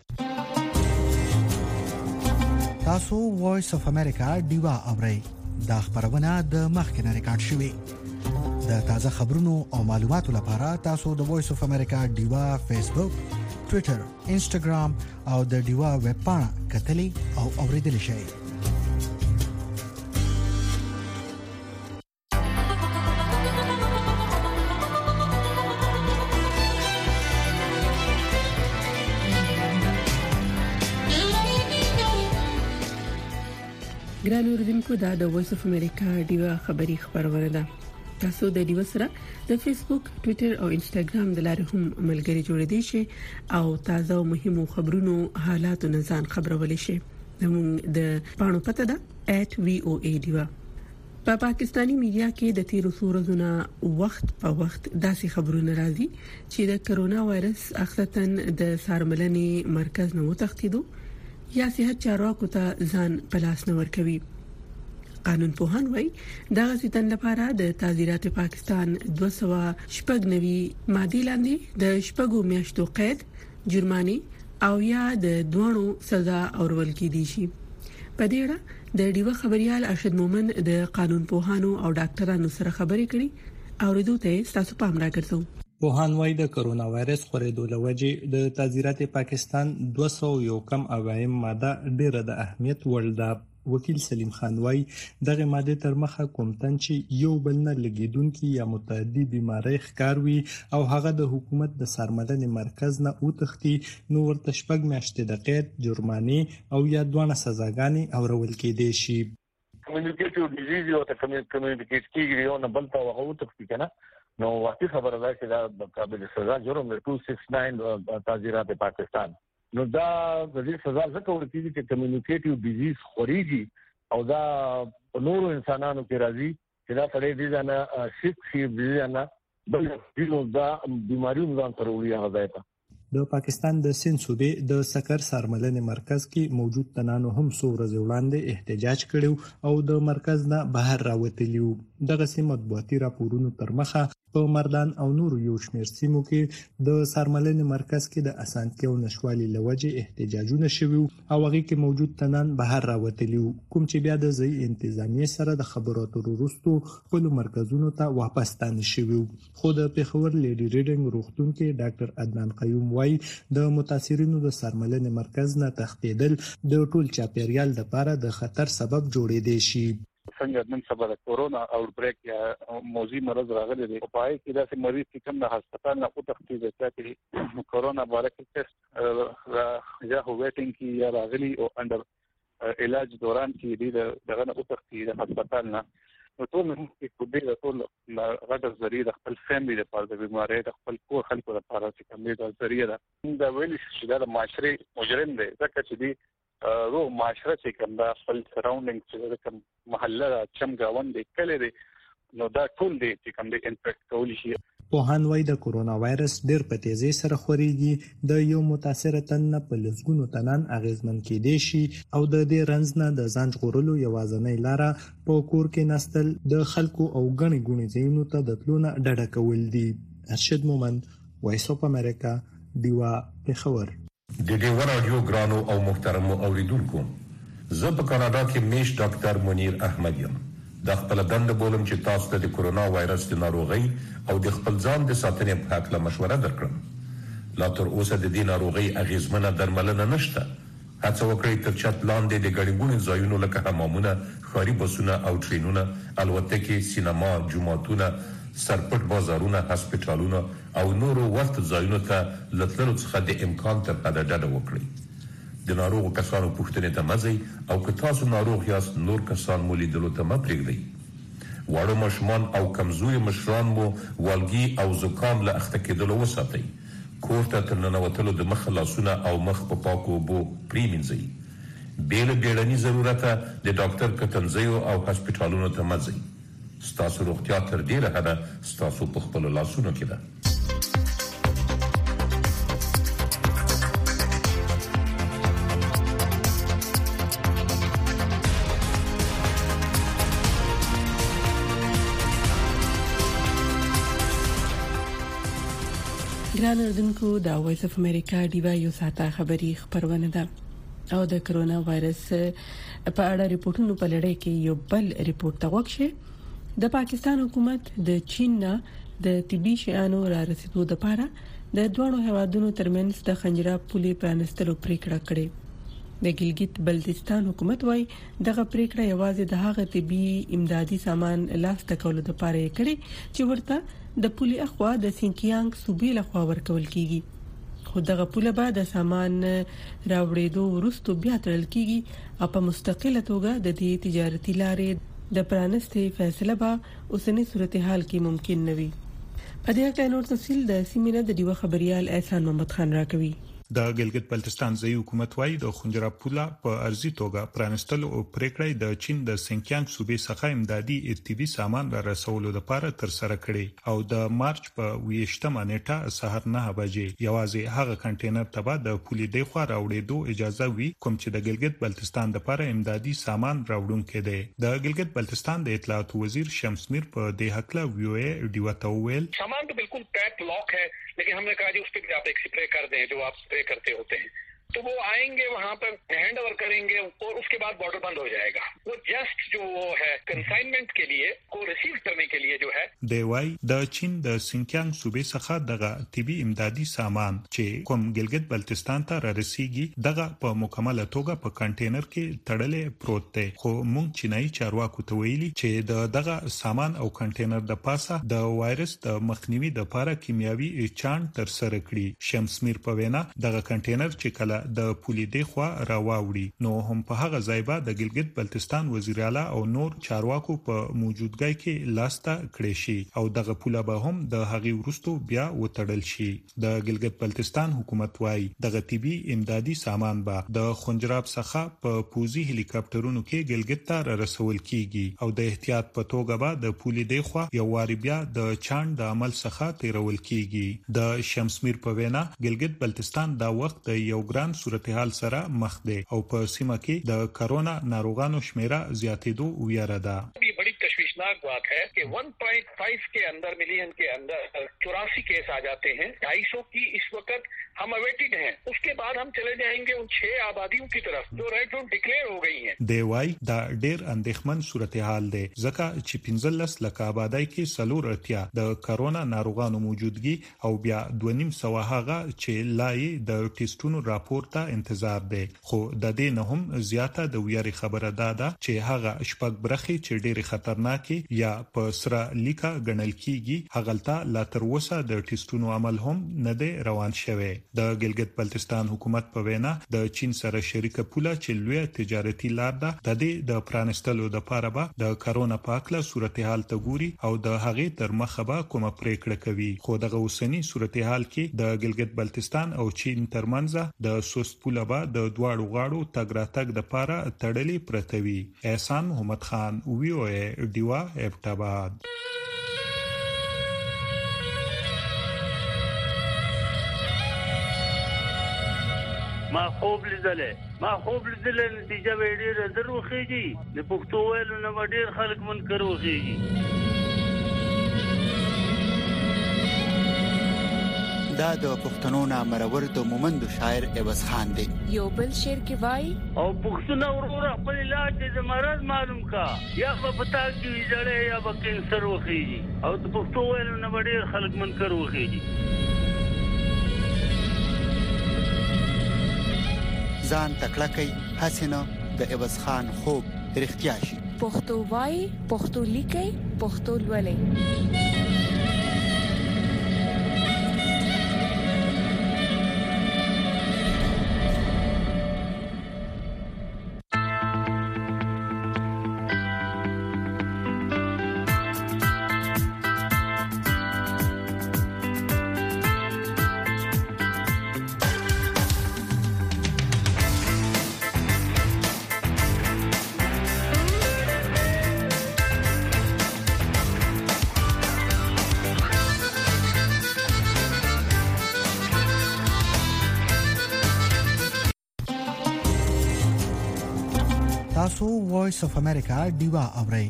تاسو وایس اف امریکا دیوا اورئ دا خبرونه د مخکنه ریکارډ شوې د تازه خبرونو او معلوماتو لپاره تاسو د وایس اف امریکا دیوا فیسبوک، ټوئیټر، انسټاګرام او د دیوا ویب پاڼه کتلې او اوریدلې شئ. ګران اوریدونکو دا د وایس اف امریکا دیوا خبری خبرونه ده. تاسو د دیوا سره د فیسبوک، ټوئیټر او انسټاګرام د لارې هم ملګری جوړ دي شي او تازه او مهمو خبرونو حالات او نزان خبرولې شي. زموږ د پاڼو پته ده ایٹ وی او ای دیوا. په پا پاکستانی میډیا کې د تیرو سورزونه وخت په وخت داسې خبرونه راځي چې د کرونا وایرس اخصتن د سارملنې مرکز نه وتښتیدو یا صحت چارواکو ته ځان پلاس نه ورکوي. قانون پوهان وایي دا غسیتن لپاره د تعزیرات پاکستان دوه سوه شپږ نوي ماده لاندې د شپږو میاشتو قید، جرمانه او یا د دوانو سزا اورول کېدي شي. په دې اړه د ډیوه خبريال ارشد مومن د قانون پوهانو او ډاکټرانو سره خبرې کړي او ردو ته تاسو پام راګرځو. پوهان وايي د کرونا وایرس خورېدو لوجې د تعزیرات پاکستان دوه سوه یو کم اوایم ماده ډېره د اهمیت وړ ده. وکیل سلیم خان وايي دغه ماده تر مخه کومتن چې یو بل نه لګیدونکو یا متعدی بیماری ښکار وي او هغه د حکومت د سرملنې مرکز نه اوتښتي نو ورته شپږ میاشتې د قید، جرمانه او یا دوه سزاګانې اورول کېدې شي. کمیونیکیټیو ډیزیز او ته کمیونیکیټ کیږي او نه بلته هغه اوتښتي کنه نو واقعي خبره ده چې دا قابل سزا جرم دی دوه سوه شپږ نوي تعزیرات پاکستان. نو دا د دې سزا ځکه ورکیږي چې کمیونیکیټیو ډیزیز خوريږي او دا نورو انسانانو کې راځي چې دا سړی دي نه شپ شي دي نه بل دینو دا بیماریو ځان سره وړي هغه ځای ته. د پاکستان د سند صوبې د سکر سارملنې مرکز کې موجود تنانو هم څو ورځې وړاندې احتجاج کړو او د مرکز نه بهر راوتلی وو. دغه سیمه مطبوعاتي راپورونو تر مخه په مردان او نورو یو شمېر سیمو کې د سارملنې مرکز کې د اسانتیاو نشوالي لوجې احتجاجونه شوي او هغه کې موجود تنان بهر راوتلی وو کوم چې بیا د ځای انتظامیه سره د خبرو اترو وروسته خپل مرکزونو ته واپس ستانه شوي. خو د پیښور لیډي ریډینګ روغتون کې ډاکټر عدنان قیوم وايي د متاثرینو د سرملنې مرکز نه تښتیدل د ټول چاپیریال لپاره د خطر سبب جوړېدی شي. څنګه نن سبا د کورونا اوټ بریک یا موزي مرض راغلی دی په پای کې داسې مریض چې کوم د هسپتال نه اوتښتي دی چې کورونا باره کې ټیسټ یا هو ویټینګ کې یا راغلی او انډر علاج دوران کې دی دغه نه اوتښتي د هسپتال نه نو ټول کې کو دی ټول غټ ذریعہ د خپل فیملی لپاره د بیماری د خپل کور خلکو لپاره چې کوم دی د ذریعہ ده دا ویل چې د معاشري مجرم دی ځکه چې دی رو معاشره چې کوم د خپل سراوندینګ چې کوم محله چم گاوند کله دی نو دا ټول دي چې کوم دي انفیکټ کول شي. پوهان وايي د کورونا وایرس ډېر په تیزی سره خوريږي، د یو متاثر تن نه په لږګونو تنان اغیزمن کېدې شي او د دې رنځ نه د ځان ژغورلو یوازینۍ لاره په کور کې نستل د خلکو او غني ګونی ځایونو ته د تلونه ډډه کول دي. ارشد مومند، وایس اف امریکا، دیوا پېښور. د دې ورادیو ګرانو او محترم اوریدونکو، زه په کاناډا کې میش ډاکټر منیر احمد یم. د خپل دند بولم چې تاسو ته د کورونا وایرس د ناروغي او د خپل ځان د ساتنې په اړه مشوره درکړم. لا تر اوسه د دې ناروغي اغیزمنه درملنه نشته. هڅه وکړئ تر چت لاندې د ګڼګونو ځایونو لکه حمامونه، ښاري بسونه او ټرینونه، الوتکې، سینما، جوماتونه، سرپټ بازارونه، هسپتالونه او نورو ورته ځایونو ته لتللو څخه د امکان تر حده ډډه وکړئ. د ناروغ کسانو پوښتنې ته مزئ او که تاسو ناروغ یاست نور کسان مو لیدلو ته مه پرېږدئ. واړه ماشومان او کمزوري مشران مو والګي او زکام له اخته کېدلو وساتئ. کور ته تر ننوتلو د مخ لاسونه او مخ په پاکو اوبو پرېمینځئ. بې له بیړني ضرورته د ډاکټر کتنځیو او هسپتالونو ته مه ځئ. ستاسو روغتیا تر ډېره حده ستاسو په خپلو لاسونو کې ده. ګران اردوونکو، د وایس اف امریکا ډیوا یو ساته خبری خبرونه ده او د کرونا وایرس په اړه ریپورتونو په لړۍ کې یو بل ریپورت ته وکړي. د پاکستان حکومت د چین نه د طبي شیانو را رسیدو لپاره د دوه هیوادونو ترمنځ د خنجراب پولې پرانستلو پریکړه کړې. د ګلګت بلتستان حکومت وايي دغه پریکړه یوازې د هغه طبي امدادي سامان لاس تکولو لپاره کړې چې ورته د پولې اخوا د سینکیانګ صوبې لخوا ورکول کیږي. خو دغه پوله به د سامان راوړېدو وروسته بیا تړل کیږي او په مستقله توګه د دې تجارتي لارې د پرانستې فیصله به اوسنی صورتحال کې ممکن نه وي. په دې اړه نور تفصیل د سیمینار د دیو خبريال احسان محمد خان راکوي. د ګلګت بلتستان ځای حکومت وايي د خنجراب پوله په ارزي توګه پرانستل او پریکړې د چین د سینکیانګ صوبې څخه امدادي طبي سامان را رسولو لپاره تر سره کړي او د مارچ په ویشتمه نیټه سهار نه بجې یوازې هغه کنټینر ته به د پولې د خوا راوړېدو اجازه وي کوم چې د ګلګت بلتستان لپاره امدادي سامان راوړونکي دي. د ګلګت بلتستان د اطلاعات وزیر شمس میر په دې حق له ویو ای ډیوته ویل سامان تو بالکل پیک لاک है, लेकिन हमने कहा जी उस पर आप एक स्प्रे कर दें जो आप स्प्रे करते होते हैं, तो वो आएंगे वहाँ पर हैंड ओवर करेंगे और उसके बाद बॉर्डर बंद हो जाएगा. वो जस्ट जो वो है कंसाइनमेंट के लिए को रिसीव करने के लिए जो है دیوای د چین د سینکیانګ صوبې څخه دغه طبي امدادي سامان چې کوم ګلګت بلتستان ته را رسیږي دغه په مکمله توګه په کنټینر کې تړلې پروت دی. خو مونږ چینایي چارواکو ته ویلي چې د دغه سامان او کنټینر د پاسه د وایرس د مخنیوي د لپاره کیمیاوي چاڼ تر سره کړي. شمس میر په وینا دغه کنټینر چې کله د پولې د خوا راوړي نو هم په هغه ځای به د ګلګت بلتستان وزیر اعلی او نور چارواکو په موجودګۍ کې لاسته کړی شي او دغه پوله به هم د هغې وروسته بیا وتړل شي. د ګلګت بلتستان حکومت وايي دغه طبي امدادي سامان به د خنجراب څخه په پوزي هلیکاپټرونو کې ګلګت ته رسول کیږي او د احتیاط په توګه به د پولې د خوا یو واری بیا د چاڼ د عمل څخه تیرول کیږي. د شمس میر په وینا ګلګت بلتستان دا وخت د یو ګران صورتحال سره مخ دی او په سیمه کې د کرونا ناروغانو شمیره زیاتېدو ویره ده. बड़ी तशवीशनाक बात है कि वन पॉइंट फाइव के अंदर मिलियन के अंदर चौरासी केस आ जाते हैं. ढाई सौ की इस वक्त हम अवेटेड हैं. उसके बाद हम चले जाएंगे उन छह आबादियों की तरफ जो रेड जोन डिक्लेयर हो गई हैं. دیوای دا ډیر اندېښمن صورتحال دی ځکه چې پنځلس لک آبادای کې سلور اتیا د کرونا ناروغانو موجودګي او بیا دوه نیم سو هغه چې لای د ټیسټونو راپور ته انتظار دی. خو د دې نه هم زیاته د ویری خبره ده چې هغه شپږ برخي چې ډېر خطرناکي یا په سره لیکا ګڼل کیږي هغلته لا تر اوسه د ټیسټونو عمل هم نه دی روان شوی. د ګلګت بلتستان حکومت په وینا د چین سره شریک پوله چې لوی تجارتي لار ده د دې د پرانستلو د لپاره به د کرونا پاکله صورتحال ته ګوري او د هغې تر مخه به کومه پریکړه کوي. خو دغه اوسنی صورتحال کې د ګلګت بلتستان او چین ترمنځ د سوست پوله به د دواړو غاړو تګ راتګ د لپاره تړلې پرته وي. احسان محمد خان ویو ای ډیوا ابټاباد. ما خوب لیدلې ما خوب لیدلې نتیجه به ډېر دروخېږي د پښتو ویلو نه ډېر خلک منکر وخېږي. دا د پښتنو نامرور د مومند شاعر عوض خان دی. یو بل شعر کې وای او پښتون ورور خپل علاج د مرض معلوم کا یا په پتا کې ویځړې یا په کینسر وخېږي او د پښتو ویلو نه ډېر خلک منکر وخېږي. ځان تکړه کوي حسینه د عوض خان خوب رښتیا شي. پښتو وای پښتو لیکي پښتو لولي. تاسو وایس اف امریکا ډیوا اورئ.